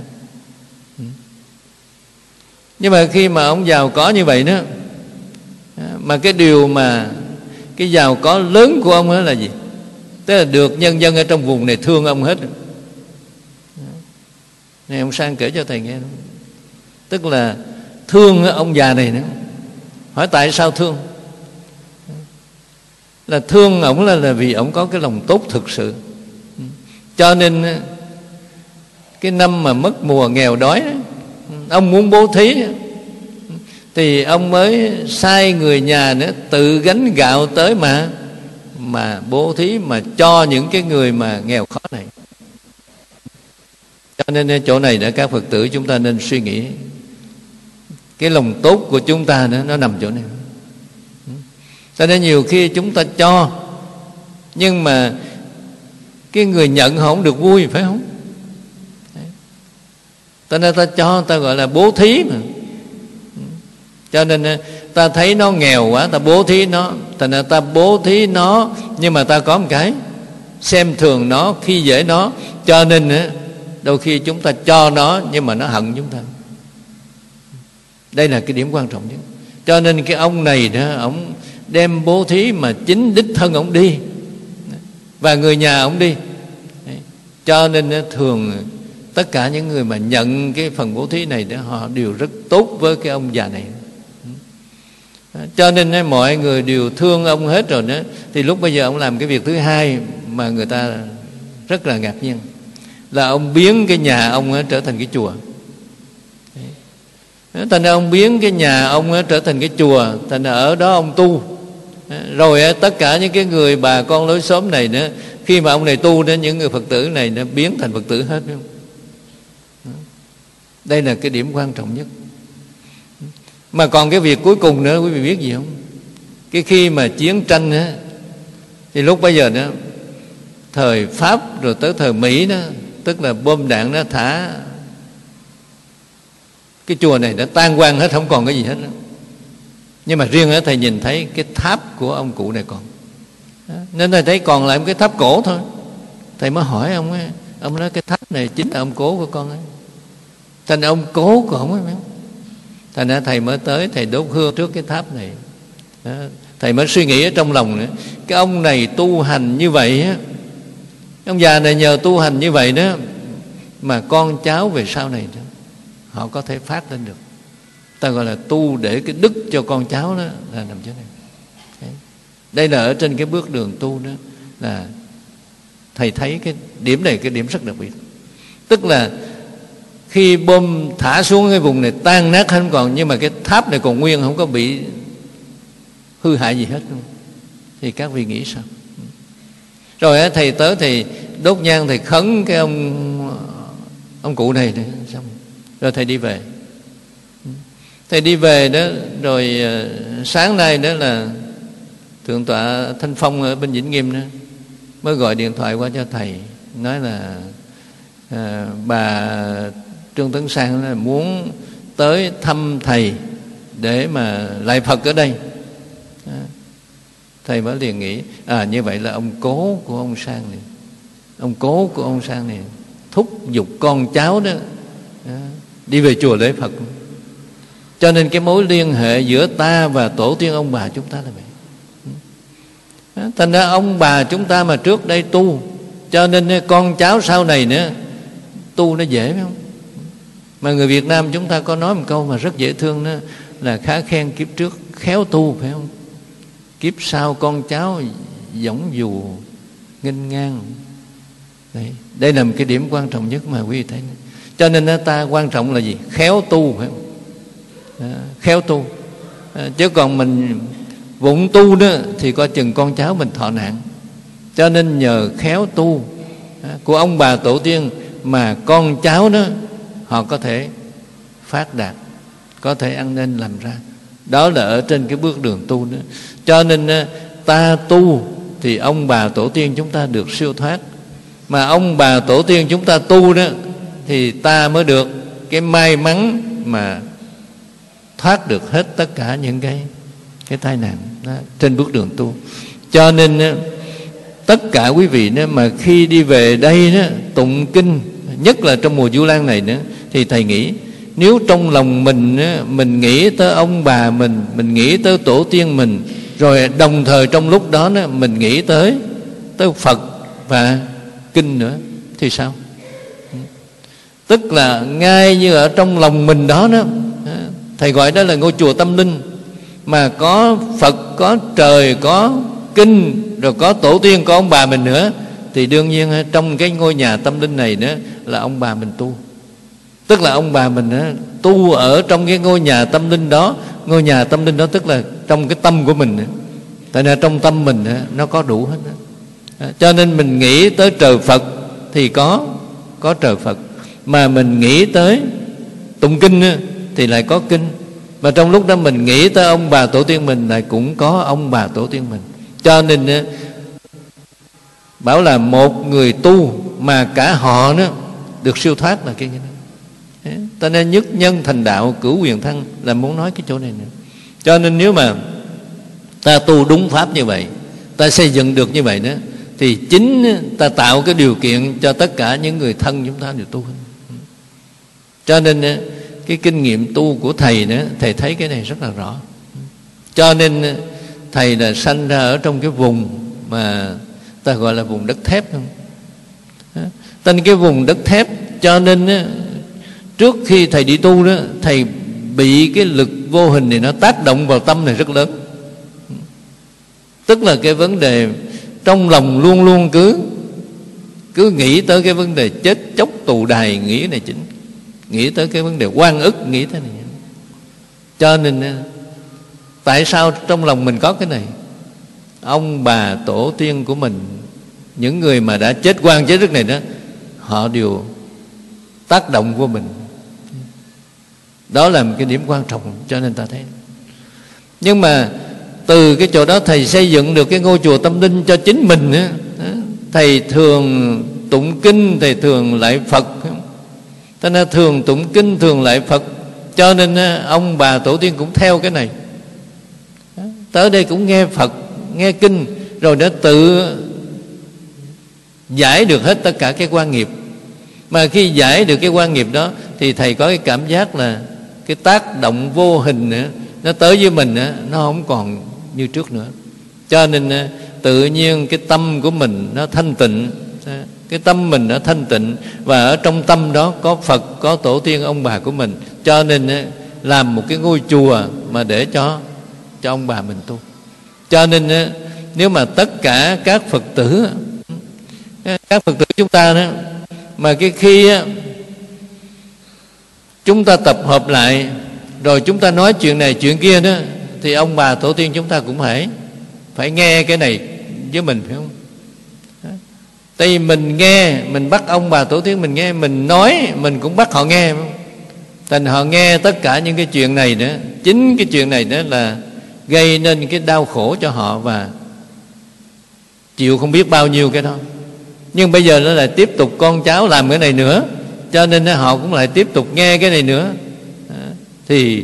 Nhưng mà khi mà ông giàu có như vậy đó, mà cái điều mà cái giàu có lớn của ông đó là gì? Tức là được nhân dân ở trong vùng này thương ông hết. Này ông Sang kể cho thầy nghe đó. Tức là thương ông già này nữa. Hỏi tại sao thương? Là thương ổng là, là vì ổng có cái lòng tốt thực sự. Cho nên cái năm mà mất mùa nghèo đói đó, ông muốn bố thí thì ông mới sai người nhà nữa tự gánh gạo tới mà mà bố thí, mà cho những cái người mà nghèo khó này. Cho nên chỗ này đã các Phật tử chúng ta nên suy nghĩ cái lòng tốt của chúng ta nữa, nó nằm chỗ này. Cho nên nhiều khi chúng ta cho, nhưng mà cái người nhận họ không được vui, phải không? Cho nên ta cho, ta gọi là bố thí mà. Cho nên ta thấy nó nghèo quá, ta bố thí nó. Thành ra ta bố thí nó, nhưng mà ta có một cái xem thường nó, khi dễ nó. Cho nên đôi khi chúng ta cho nó, nhưng mà nó hận chúng ta. Đây là cái điểm quan trọng nhất. Cho nên cái ông này đó, ông đem bố thí mà chính đích thân ông đi, và người nhà ông đi. Cho nên thường tất cả những người mà nhận cái phần bố thí này đó, họ đều rất tốt với cái ông già này. Cho nên mọi người đều thương ông hết rồi đó. Thì lúc bây giờ ông làm cái việc thứ hai mà người ta rất là ngạc nhiên, là ông biến cái nhà ông trở thành cái chùa. Thành ra ông biến cái nhà ông trở thành cái chùa. Thành ra ở đó ông tu. Rồi tất cả những cái người bà con lối xóm này nữa, khi mà ông này tu đó, những người Phật tử này nó biến thành Phật tử hết. Đây là cái điểm quan trọng nhất. Mà còn cái việc cuối cùng nữa, quý vị biết gì không? Cái khi mà chiến tranh á, thì lúc bây giờ đó, thời Pháp rồi tới thời Mỹ đó, tức là bom đạn nó thả, cái chùa này đã tan hoang hết, không còn cái gì hết đó. Nhưng mà riêng ở thầy nhìn thấy cái tháp của ông cụ này còn đó. Nên thầy thấy còn lại một cái tháp cổ thôi. Thầy mới hỏi ông ấy, ông nói cái tháp này chính là ông cố của con ấy. Thành ông cố của ông ấy. Thành ra thầy mới tới, thầy đốt hương trước cái tháp này đó. Thầy mới suy nghĩ ở trong lòng nữa, cái ông này tu hành như vậy á, ông già này nhờ tu hành như vậy đó, mà con cháu về sau này đó, họ có thể phát lên được. Ta gọi là tu để cái đức cho con cháu đó, là nằm chỗ này. Đấy. Đây là ở trên cái bước đường tu đó, là thầy thấy cái điểm này, cái điểm rất đặc biệt. Tức là khi bom thả xuống cái vùng này tan nát không còn, nhưng mà cái tháp này còn nguyên, không có bị hư hại gì hết luôn. Thì các vị nghĩ sao? Rồi thầy tới thì đốt nhang, thầy khấn cái ông ông cụ này, xong rồi thầy đi về. Thầy đi về đó, rồi sáng nay đó là Thượng tọa Thanh Phong ở bên Vĩnh Nghiêm đó mới gọi điện thoại qua cho thầy, nói là à, bà Trương Tấn Sang là muốn tới thăm thầy để mà lại Phật ở đây. À, thầy mới liền nghĩ, à như vậy là ông cố của ông Sang này, ông cố của ông Sang này thúc giục con cháu đó à, đi về chùa lễ Phật. Cho nên cái mối liên hệ giữa ta và tổ tiên ông bà chúng ta là vậy. Thành ra ông bà chúng ta mà trước đây tu, cho nên con cháu sau này nữa tu nó dễ, phải không? Mà người Việt Nam chúng ta có nói một câu mà rất dễ thương đó, là khá khen kiếp trước khéo tu, phải không? Kiếp sau con cháu giống dù nghênh ngang. Đấy. Đây là một cái điểm quan trọng nhất mà quý vị thấy. Cho nên ta quan trọng là gì? Khéo tu, phải không? À, khéo tu. À, chứ còn mình vụng tu đó thì coi chừng con cháu mình thọ nạn. Cho nên nhờ khéo tu à, của ông bà tổ tiên mà con cháu đó họ có thể phát đạt, có thể ăn nên làm ra. Đó là ở trên cái bước đường tu đó. Cho nên ta tu thì ông bà tổ tiên chúng ta được siêu thoát. Mà ông bà tổ tiên chúng ta tu đó thì ta mới được cái may mắn mà thoát được hết tất cả những cái cái tai nạn đó, trên bước đường tu. Cho nên tất cả quý vị đó, mà khi đi về đây đó, tụng kinh, nhất là trong mùa Vu Lan này nữa, thì thầy nghĩ nếu trong lòng mình đó, mình nghĩ tới ông bà mình, mình nghĩ tới tổ tiên mình, rồi đồng thời trong lúc đó, đó mình nghĩ tới tới Phật và kinh nữa thì sao? Tức là ngay như ở trong lòng mình đó đó, thầy gọi đó là ngôi chùa tâm linh, mà có Phật, có trời, có kinh, rồi có tổ tiên, có ông bà mình nữa, thì đương nhiên trong cái ngôi nhà tâm linh này nữa là ông bà mình tu. Tức là ông bà mình tu ở trong cái ngôi nhà tâm linh đó. Ngôi nhà tâm linh đó tức là trong cái tâm của mình. Tại nên trong tâm mình nó có đủ hết. Cho nên mình nghĩ tới trời Phật thì có có trời Phật, mà mình nghĩ tới tụng kinh thì lại có kinh, mà trong lúc đó mình nghĩ tới ông bà tổ tiên mình lại cũng có ông bà tổ tiên mình. Cho nên bảo là một người tu mà cả họ đó được siêu thoát là cái như thế. Ta nên nhất nhân thành đạo, cửu quyền thăng, là muốn nói cái chỗ này nữa. Cho nên nếu mà ta tu đúng pháp như vậy, ta xây dựng được như vậy đó, thì chính ta tạo cái điều kiện cho tất cả những người thân chúng ta đều tu. Cho nên cái kinh nghiệm tu của thầy nữa, thầy thấy cái này rất là rõ. Cho nên thầy là sanh ra ở trong cái vùng mà ta gọi là vùng đất thép không? Tên cái vùng đất thép. Cho nên trước khi thầy đi tu đó, thầy bị cái lực vô hình này nó tác động vào tâm này rất lớn. Tức là cái vấn đề trong lòng luôn luôn cứ cứ nghĩ tới cái vấn đề chết chóc tù đài, nghĩ này chính, nghĩ tới cái vấn đề oan ức, nghĩ thế này. Cho nên tại sao trong lòng mình có cái này? Ông bà tổ tiên của mình, những người mà đã chết oan chết ức này đó, họ đều tác động của mình. Đó là một cái điểm quan trọng. Cho nên ta thấy. Nhưng mà từ cái chỗ đó thầy xây dựng được cái ngôi chùa tâm linh cho chính mình đó. Thầy thường tụng kinh, thầy thường lạy Phật. Thế nên thường tụng kinh, thường lạy Phật. Cho nên ông bà tổ tiên cũng theo cái này. Tới đây cũng nghe Phật, nghe kinh, rồi đã tự giải được hết tất cả cái quan nghiệp. Mà khi giải được cái quan nghiệp đó thì thầy có cái cảm giác là cái tác động vô hình nữa, nó tới với mình nữa, nó không còn như trước nữa. Cho nên tự nhiên cái tâm của mình nó thanh tịnh, cái tâm mình nó thanh tịnh, và ở trong tâm đó có Phật, có tổ tiên ông bà của mình. Cho nên làm một cái ngôi chùa mà để cho cho ông bà mình tu. Cho nên nếu mà tất cả các Phật tử, các Phật tử chúng ta đó, mà cái khi chúng ta tập hợp lại rồi chúng ta nói chuyện này chuyện kia đó, thì ông bà tổ tiên chúng ta cũng phải phải nghe cái này với mình, phải không? Tại vì mình nghe, mình bắt ông bà tổ tiên mình nghe, mình nói mình cũng bắt họ nghe, phải không? Thành họ nghe tất cả những cái chuyện này nữa. Chính cái chuyện này đó là gây nên cái đau khổ cho họ, và chịu không biết bao nhiêu cái đó. Nhưng bây giờ nó lại tiếp tục con cháu làm cái này nữa, cho nên họ cũng lại tiếp tục nghe cái này nữa. Thì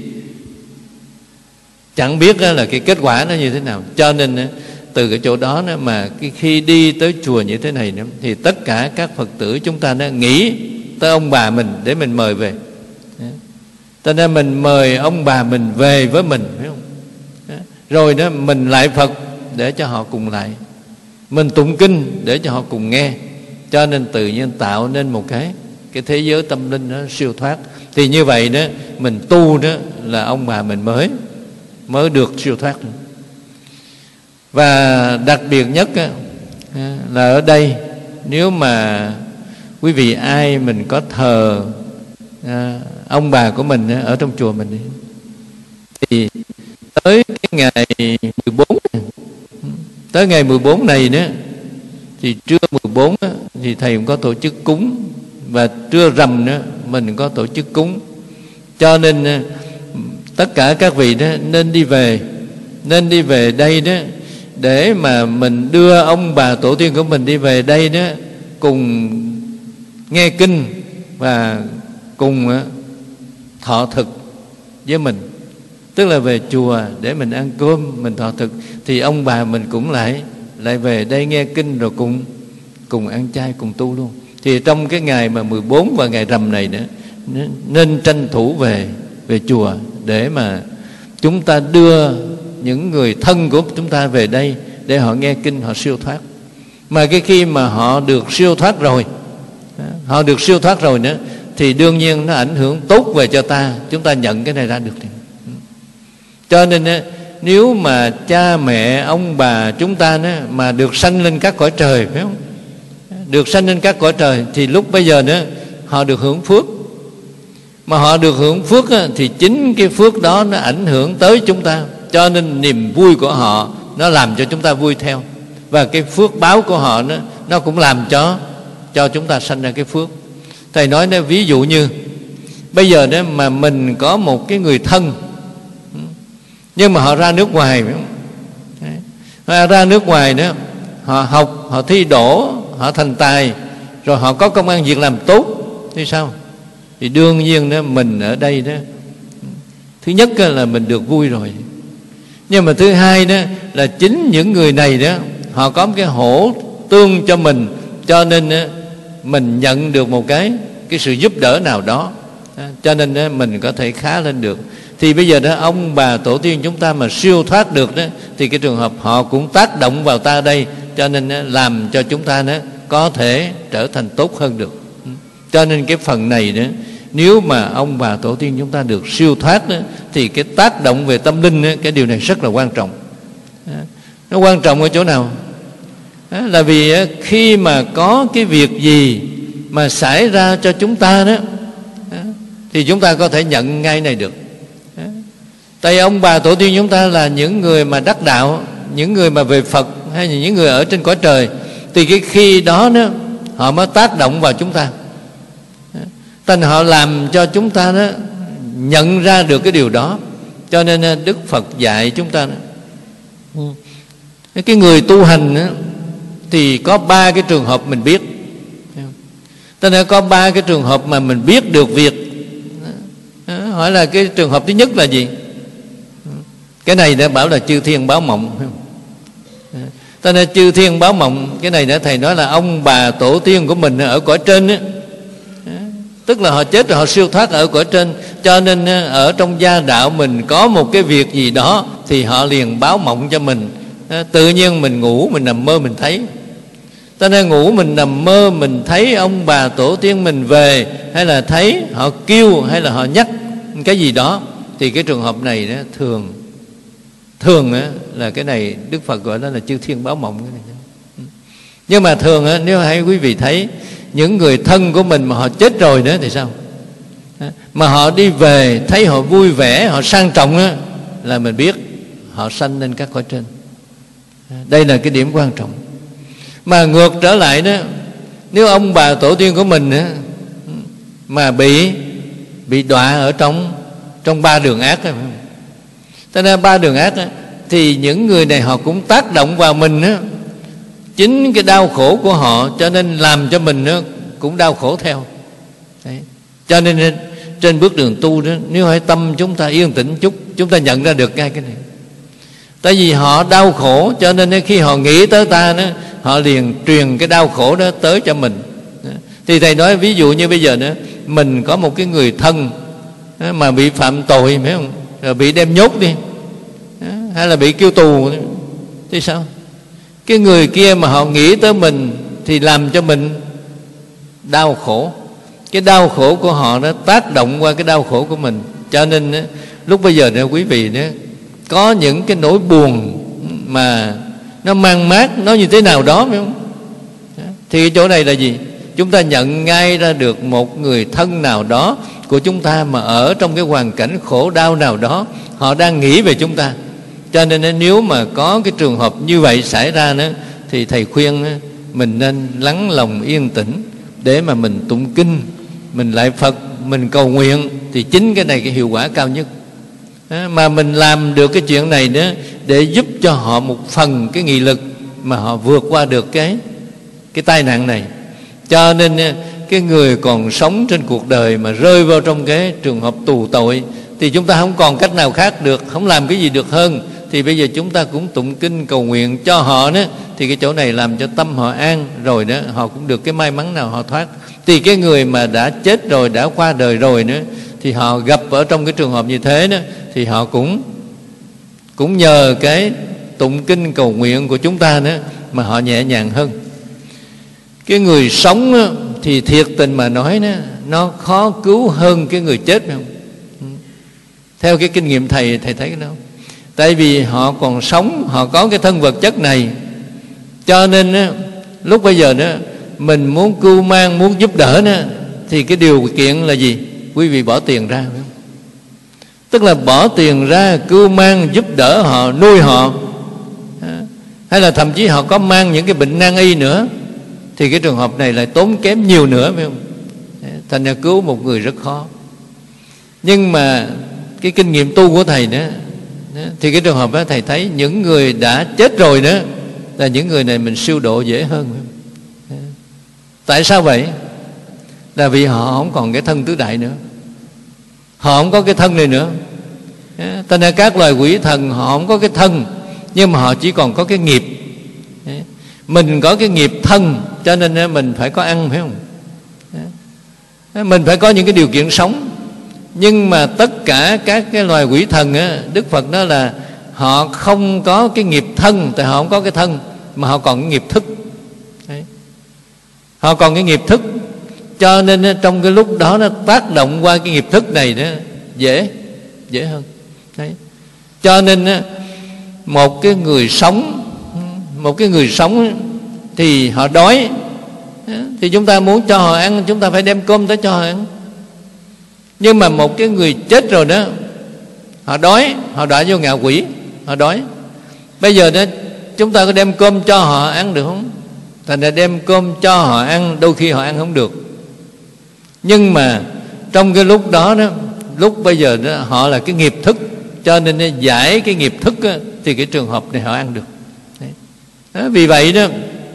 chẳng biết là cái kết quả nó như thế nào. Cho nên từ cái chỗ đó mà khi đi tới chùa như thế này thì tất cả các Phật tử chúng ta đã nghĩ tới ông bà mình để mình mời về. Cho nên mình mời ông bà mình về với mình, phải không? Rồi đó mình lại Phật để cho họ cùng lại, mình tụng kinh để cho họ cùng nghe. Cho nên tự nhiên tạo nên một cái cái thế giới tâm linh nó siêu thoát. Thì như vậy đó, mình tu đó là ông bà mình mới mới được siêu thoát. Và đặc biệt nhất á, là ở đây, nếu mà quý vị ai mình có thờ à, ông bà của mình ở trong chùa mình đi. Thì tới cái ngày mười bốn, tới ngày mười bốn này nữa, thì trưa mười bốn á, thì thầy cũng có tổ chức cúng, và trưa rằm nữa mình có tổ chức cúng. Cho nên tất cả các vị đó nên đi về, nên đi về đây đó, để mà mình đưa ông bà tổ tiên của mình đi về đây đó, cùng nghe kinh và cùng thọ thực với mình. Tức là về chùa để mình ăn cơm, mình thọ thực, thì ông bà mình cũng lại lại về đây nghe kinh, rồi cùng cùng ăn chay, cùng tu luôn. Thì trong cái ngày mà mười bốn và ngày rằm này nữa, nên tranh thủ về về chùa để mà chúng ta đưa những người thân của chúng ta về đây để họ nghe kinh, họ siêu thoát. Mà cái khi mà họ được siêu thoát rồi, họ được siêu thoát rồi nữa, thì đương nhiên nó ảnh hưởng tốt về cho ta. Chúng ta nhận cái này ra được. Cho nên nếu mà cha mẹ ông bà chúng ta đó, mà được sanh lên các cõi trời, phải không? Được sanh lên các cõi trời, thì lúc bây giờ nữa họ được hưởng phước. Mà họ được hưởng phước á, thì chính cái phước đó nó ảnh hưởng tới chúng ta. Cho nên niềm vui của họ nó làm cho chúng ta vui theo. Và cái phước báo của họ nó, nó cũng làm cho cho chúng ta sanh ra cái phước. Thầy nói đó, ví dụ như bây giờ đó mà mình có một cái người thân, nhưng mà họ ra nước ngoài, phải không? Họ ra nước ngoài nữa, họ học, họ thi đỗ, họ thành tài, rồi họ có công ăn việc làm tốt, thì sao? Thì đương nhiên đó, mình ở đây đó, thứ nhất là mình được vui rồi. Nhưng mà thứ hai đó là chính những người này đó, họ có một cái hỗ tương cho mình, cho nên đó, mình nhận được một cái cái sự giúp đỡ nào đó, cho nên đó, mình có thể khá lên được. Thì bây giờ đó, ông bà tổ tiên chúng ta mà siêu thoát được đó, thì cái trường hợp họ cũng tác động vào ta đây, cho nên đó, làm cho chúng ta đó có thể trở thành tốt hơn được. Cho nên cái phần này đó, nếu mà ông bà tổ tiên chúng ta được siêu thoát đó, thì cái tác động về tâm linh đó, cái điều này rất là quan trọng. Nó quan trọng ở chỗ nào? Đó là vì khi mà có cái việc gì mà xảy ra cho chúng ta đó, thì chúng ta có thể nhận ngay này được. Tại ông bà tổ tiên chúng ta là những người mà đắc đạo, những người mà về Phật, hay là những người ở trên cõi trời, thì cái khi đó, đó họ mới tác động vào chúng ta. Thành họ làm cho chúng ta đó nhận ra được cái điều đó. Cho nên Đức Phật dạy chúng ta đó, cái người tu hành đó, thì có ba cái trường hợp mình biết. Cho nên có ba cái trường hợp mà mình biết được việc. Hỏi là cái trường hợp thứ nhất là gì? Cái này đã bảo là chư thiên báo mộng. Cho nên chư thiên báo mộng, cái này đã thầy nói là ông bà tổ tiên của mình ở cõi trên đó, tức là họ chết rồi, họ siêu thoát ở cõi trên. Cho nên ở trong gia đạo mình có một cái việc gì đó, thì họ liền báo mộng cho mình. Tự nhiên mình ngủ, mình nằm mơ mình thấy. Cho nên ngủ mình nằm mơ mình thấy ông bà tổ tiên mình về, hay là thấy họ kêu, hay là họ nhắc cái gì đó, thì cái trường hợp này đó, thường thường đó, là cái này Đức Phật gọi đó là chư thiên báo mộng. Cái này. Nhưng mà thường đó, nếu hay quý vị thấy những người thân của mình mà họ chết rồi nữa thì sao? Mà họ đi về thấy họ vui vẻ, họ sang trọng đó, là mình biết họ sanh lên các cõi trên. Đây là cái điểm quan trọng. Mà ngược trở lại đó, nếu ông bà tổ tiên của mình đó, mà bị bị đọa ở trong trong ba đường ác đó, cho nên ba đường ác đó, thì những người này họ cũng tác động vào mình đó. Chính cái đau khổ của họ cho nên làm cho mình đó cũng đau khổ theo. Đấy. Cho nên trên bước đường tu đó, nếu hai tâm chúng ta yên tĩnh chút, chúng ta nhận ra được ngay cái này. Tại vì họ đau khổ, cho nên khi họ nghĩ tới ta đó, họ liền truyền cái đau khổ đó tới cho mình. Thì thầy nói ví dụ như bây giờ nữa, mình có một cái người thân mà bị phạm tội, phải không? Rồi bị đem nhốt đi, hay là bị kêu tù, thì sao? Cái người kia mà họ nghĩ tới mình thì làm cho mình đau khổ. Cái đau khổ của họ nó tác động qua cái đau khổ của mình. Cho nên đó, lúc bây giờ nè quý vị đó, có những cái nỗi buồn mà nó mang mát, nó như thế nào đó, phải không? Thì chỗ này là gì? Chúng ta nhận ngay ra được một người thân nào đó của chúng ta mà ở trong cái hoàn cảnh khổ đau nào đó, họ đang nghĩ về chúng ta. Cho nên nếu mà có cái trường hợp như vậy xảy ra nữa, thì thầy khuyên mình nên lắng lòng yên tĩnh để mà mình tụng kinh, mình lại Phật, mình cầu nguyện. Thì chính cái này cái hiệu quả cao nhất. Mà mình làm được cái chuyện này nữa để giúp cho họ một phần cái nghị lực mà họ vượt qua được cái cái tai nạn này. Cho nên cái người còn sống trên cuộc đời mà rơi vào trong cái trường hợp tù tội thì chúng ta không còn cách nào khác được, không làm cái gì được hơn. Thì bây giờ chúng ta cũng tụng kinh cầu nguyện cho họ nữa. Thì cái chỗ này làm cho tâm họ an rồi đó, họ cũng được cái may mắn nào họ thoát. Thì cái người mà đã chết rồi, đã qua đời rồi nữa, thì họ gặp ở trong cái trường hợp như thế đó, thì họ cũng cũng nhờ cái tụng kinh cầu nguyện của chúng ta nữa mà họ nhẹ nhàng hơn. Cái người sống đó, thì thiệt tình mà nói đó, nó khó cứu hơn cái người chết không? Theo cái kinh nghiệm thầy, thầy thấy cái đó. Tại vì họ còn sống, họ có cái thân vật chất này. Cho nên đó, lúc bây giờ đó, mình muốn cưu mang, muốn giúp đỡ đó, thì cái điều kiện là gì? Quý vị bỏ tiền ra, phải không? Tức là bỏ tiền ra cưu mang giúp đỡ họ, nuôi họ, hay là thậm chí họ có mang những cái bệnh nan y nữa, thì cái trường hợp này lại tốn kém nhiều nữa, phải không? Thành ra cứu một người rất khó. Nhưng mà cái kinh nghiệm tu của thầy đó, thì cái trường hợp đó thầy thấy những người đã chết rồi đó là những người này mình siêu độ dễ hơn. Tại sao vậy? Là vì họ không còn cái thân tứ đại nữa, họ không có cái thân này nữa. Thành ra các loài quỷ thần họ không có cái thân, nhưng mà họ chỉ còn có cái nghiệp. Mình có cái nghiệp thân, cho nên mình phải có ăn, phải không? Mình phải có những cái điều kiện sống. Nhưng mà tất cả các cái loài quỷ thần á, Đức Phật nói là họ không có cái nghiệp thân. Tại họ không có cái thân, mà họ còn cái nghiệp thức. Đấy. Họ còn cái nghiệp thức. Cho nên trong cái lúc đó nó tác động qua cái nghiệp thức này đó dễ dễ hơn. Đấy. Cho nên một cái người sống, một cái người sống thì họ đói, thì chúng ta muốn cho họ ăn, chúng ta phải đem cơm tới cho họ ăn. Nhưng mà một cái người chết rồi đó, họ đói, họ đọa vô ngạ quỷ, họ đói. Bây giờ đó chúng ta có đem cơm cho họ ăn được không? Thành ra đem cơm cho họ ăn, đôi khi họ ăn không được. Nhưng mà trong cái lúc đó đó, lúc bây giờ đó họ là cái nghiệp thức, cho nên giải cái nghiệp thức đó, thì cái trường hợp này họ ăn được. Đấy. Đó, vì vậy đó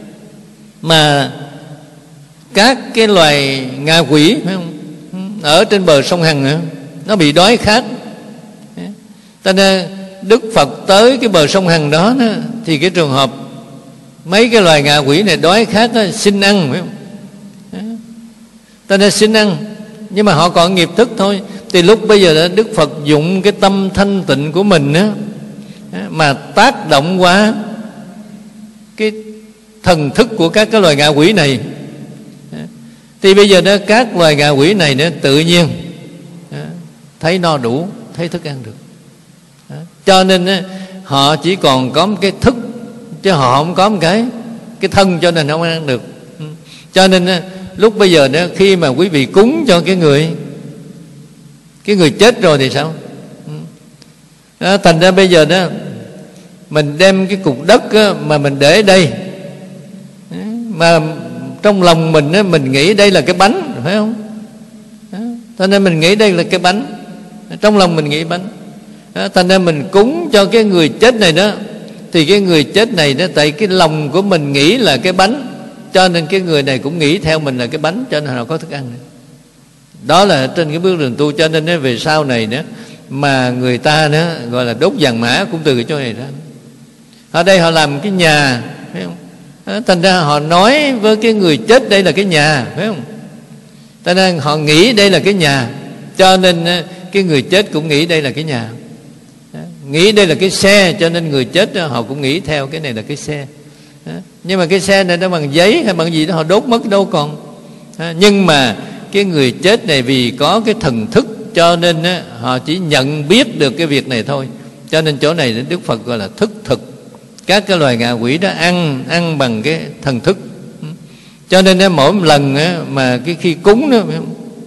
mà các cái loài ngạ quỷ, phải không, ở trên bờ sông Hằng đó, nó bị đói khát. Cho nên Đức Phật tới cái bờ sông Hằng đó, đó thì cái trường hợp mấy cái loài ngạ quỷ này đói khát đó, xin ăn, phải không? Cho nên xin ăn, nhưng mà họ còn nghiệp thức thôi. Thì lúc bây giờ đó, Đức Phật dụng cái tâm thanh tịnh của mình đó, mà tác động qua cái thần thức của các cái loài ngạ quỷ này, thì bây giờ đó các loài ngạ quỷ này nó tự nhiên thấy no đủ, thấy thức ăn được. Cho nên họ chỉ còn có một cái thức, chứ họ không có một cái cái thân, cho nên không ăn được. Cho nên lúc bây giờ đó, khi mà quý vị cúng cho cái người cái người chết rồi thì sao? Đó, thành ra bây giờ đó mình đem cái cục đất đó, mà mình để đây, mà trong lòng mình đó, mình nghĩ đây là cái bánh, phải không? Đó, cho nên mình nghĩ đây là cái bánh, trong lòng mình nghĩ bánh. Đó, thành ra mình cúng cho cái người chết này đó, thì cái người chết này đó, tại cái lòng của mình nghĩ là cái bánh, cho nên cái người này cũng nghĩ theo mình là cái bánh, cho nên họ có thức ăn. Đó là trên cái bước đường tu. Cho nên đó, về sau này đó mà người ta đó gọi là đốt vàng mã cũng từ cái chỗ này ra. Ở đây họ làm cái nhà, phải không? Đó, thành ra họ nói với cái người chết đây là cái nhà, phải không? Cho nên họ nghĩ đây là cái nhà, cho nên cái người chết cũng nghĩ đây là cái nhà. Đó, nghĩ đây là cái xe, cho nên người chết đó, họ cũng nghĩ theo cái này là cái xe. Đó, nhưng mà cái xe này nó bằng giấy hay bằng gì đó họ đốt mất đâu còn. Đó, nhưng mà cái người chết này vì có cái thần thức, cho nên á, họ chỉ nhận biết được cái việc này thôi. Cho nên chỗ này Đức Phật gọi là thức thực. Các cái loài ngạ quỷ đó ăn ăn bằng cái thần thức. Cho nên á, mỗi một lần á, mà cái khi cúng đó,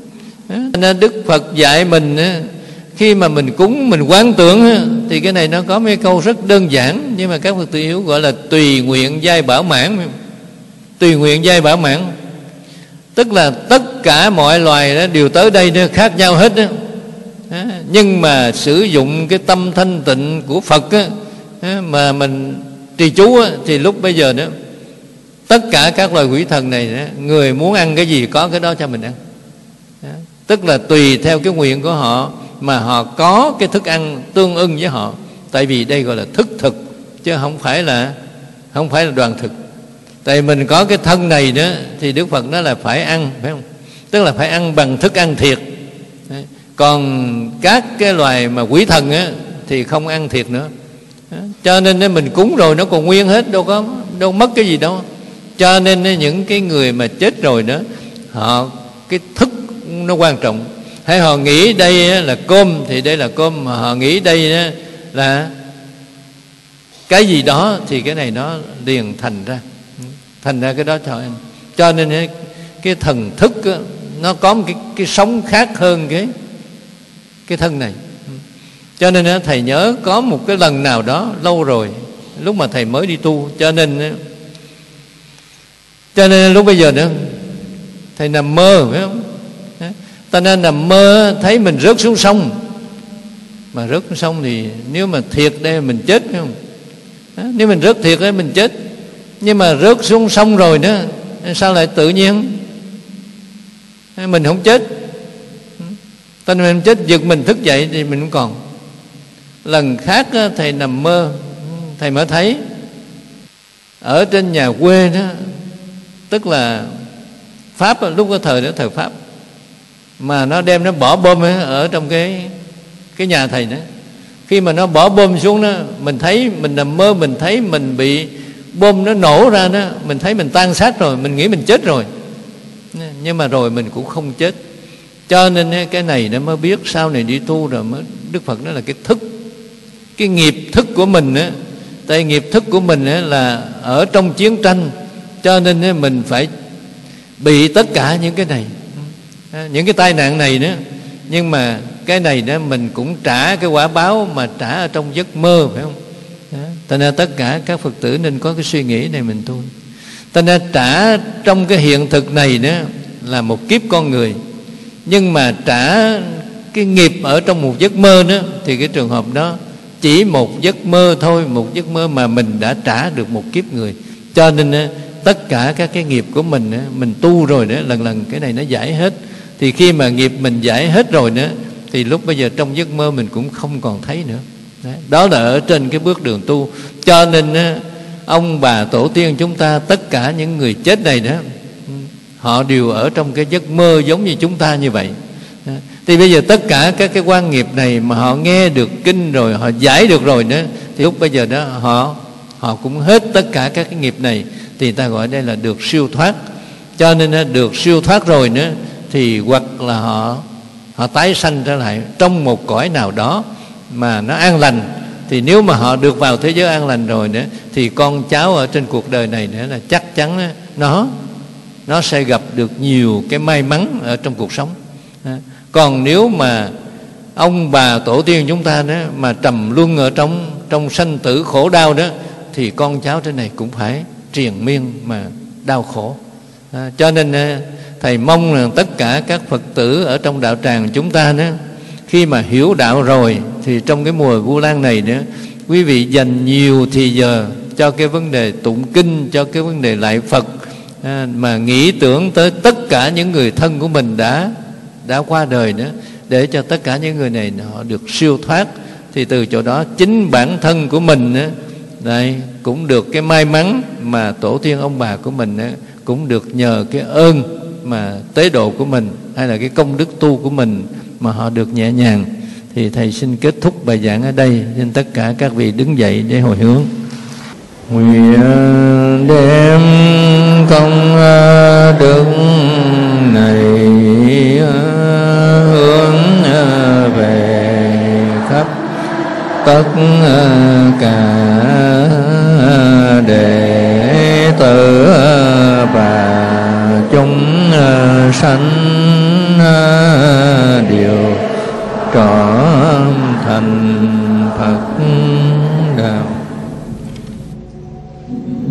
Nên Đức Phật dạy mình khi mà mình cúng, mình quán tưởng thì cái này nó có mấy câu rất đơn giản, nhưng mà các Phật tử hiểu gọi là tùy nguyện giai bảo mãn. Tùy nguyện giai bảo mãn tức là tất cả mọi loài đó đều tới đây nó khác nhau hết đó. Nhưng mà sử dụng cái tâm thanh tịnh của Phật á, mà mình trì chú á, thì lúc bây giờ đó tất cả các loài quỷ thần này đó, người muốn ăn cái gì có cái đó cho mình ăn. Tức là tùy theo cái nguyện của họ mà họ có cái thức ăn tương ưng với họ. Tại vì đây gọi là thức thực, chứ không phải là không phải là đoàn thực. Tại mình có cái thân này đó thì Đức Phật nói là phải ăn, phải không? Tức là phải ăn bằng thức ăn thiệt. Còn các cái loài mà quỷ thần á thì không ăn thiệt nữa. Cho nên mình cúng rồi nó còn nguyên hết, đâu có đâu mất cái gì đâu. Cho nên những cái người mà chết rồi đó, họ cái thức nó quan trọng. Hay họ nghĩ đây là cơm thì đây là cơm, mà họ nghĩ đây là cái gì đó thì cái này nó liền thành ra thành ra cái đó cho em. Cho nên cái thần thức nó có một cái, cái sống khác hơn cái cái thân này. Cho nên thầy nhớ có một cái lần nào đó lâu rồi, lúc mà thầy mới đi tu, cho nên cho nên lúc bây giờ nữa thầy nằm mơ, phải không? Ta nên nằm mơ thấy mình rớt xuống sông. Mà rớt xuống sông thì nếu mà thiệt đây mình chết, phải không? Nếu mình rớt thiệt đấy mình chết. Nhưng mà rớt xuống sông rồi đó, sao lại tự nhiên mình không chết? Tên mình chết, giật mình thức dậy thì mình không còn. Lần khác thầy nằm mơ, thầy mới thấy ở trên nhà quê đó, tức là Pháp, lúc có thời đó thời Pháp, mà nó đem nó bỏ bom ở trong cái cái nhà thầy đó. Khi mà nó bỏ bom xuống đó, mình thấy, mình nằm mơ mình thấy mình bị bom nó nổ ra đó, mình thấy mình tan xác rồi, mình nghĩ mình chết rồi. Nhưng mà rồi mình cũng không chết. Cho nên cái này nó mới biết sau này đi tu rồi mới Đức Phật nói là cái thức, cái nghiệp thức của mình á. Tại nghiệp thức của mình á là ở trong chiến tranh, cho nên mình phải bị tất cả những cái này, những cái tai nạn này nữa. Nhưng mà cái này đó mình cũng trả cái quả báo, mà trả ở trong giấc mơ, phải không? Thành ra tất cả các Phật tử nên có cái suy nghĩ này mình tu. Thành ra trả trong cái hiện thực này đó là một kiếp con người, nhưng mà trả cái nghiệp ở trong một giấc mơ đó thì cái trường hợp đó chỉ một giấc mơ thôi, một giấc mơ mà mình đã trả được một kiếp người. Cho nên tất cả các cái nghiệp của mình mình tu rồi đó, lần lần cái này nó giải hết. Thì khi mà nghiệp mình giải hết rồi đó thì lúc bây giờ trong giấc mơ mình cũng không còn thấy nữa. Đó là ở trên cái bước đường tu. Cho nên ông bà tổ tiên chúng ta, tất cả những người chết này đó, họ đều ở trong cái giấc mơ giống như chúng ta như vậy. Thì bây giờ tất cả các cái quan nghiệp này mà họ nghe được kinh rồi, họ giải được rồi nữa, thì lúc bây giờ đó họ họ cũng hết tất cả các cái nghiệp này. Thì ta gọi đây là được siêu thoát. Cho nên được siêu thoát rồi nữa thì hoặc là họ họ tái sanh trở lại trong một cõi nào đó mà nó an lành. Thì nếu mà họ được vào thế giới an lành rồi nữa thì con cháu ở trên cuộc đời này nữa là chắc chắn nó nó sẽ gặp được nhiều cái may mắn ở trong cuộc sống. Còn nếu mà ông bà tổ tiên chúng ta đó mà trầm luân ở trong trong sanh tử khổ đau đó, thì con cháu trên này cũng phải triền miên mà đau khổ. À, cho nên thầy mong là tất cả các Phật tử ở trong đạo tràng chúng ta đó, khi mà hiểu đạo rồi thì trong cái mùa Vu Lan này nữa, quý vị dành nhiều thì giờ cho cái vấn đề tụng kinh, cho cái vấn đề lạy Phật, à, mà nghĩ tưởng tới tất cả những người thân của mình đã đã qua đời nữa, để cho tất cả những người này họ được siêu thoát. Thì từ chỗ đó chính bản thân của mình đó, đây cũng được cái may mắn mà tổ tiên ông bà của mình đó, cũng được nhờ cái ơn mà tế độ của mình hay là cái công đức tu của mình mà họ được nhẹ nhàng. Thì thầy xin kết thúc bài giảng ở đây. Xin tất cả các vị đứng dậy để hồi hướng. Nguyện đem công đức này hướng về khắp tất cả đệ tử và chúng sanh Thank you.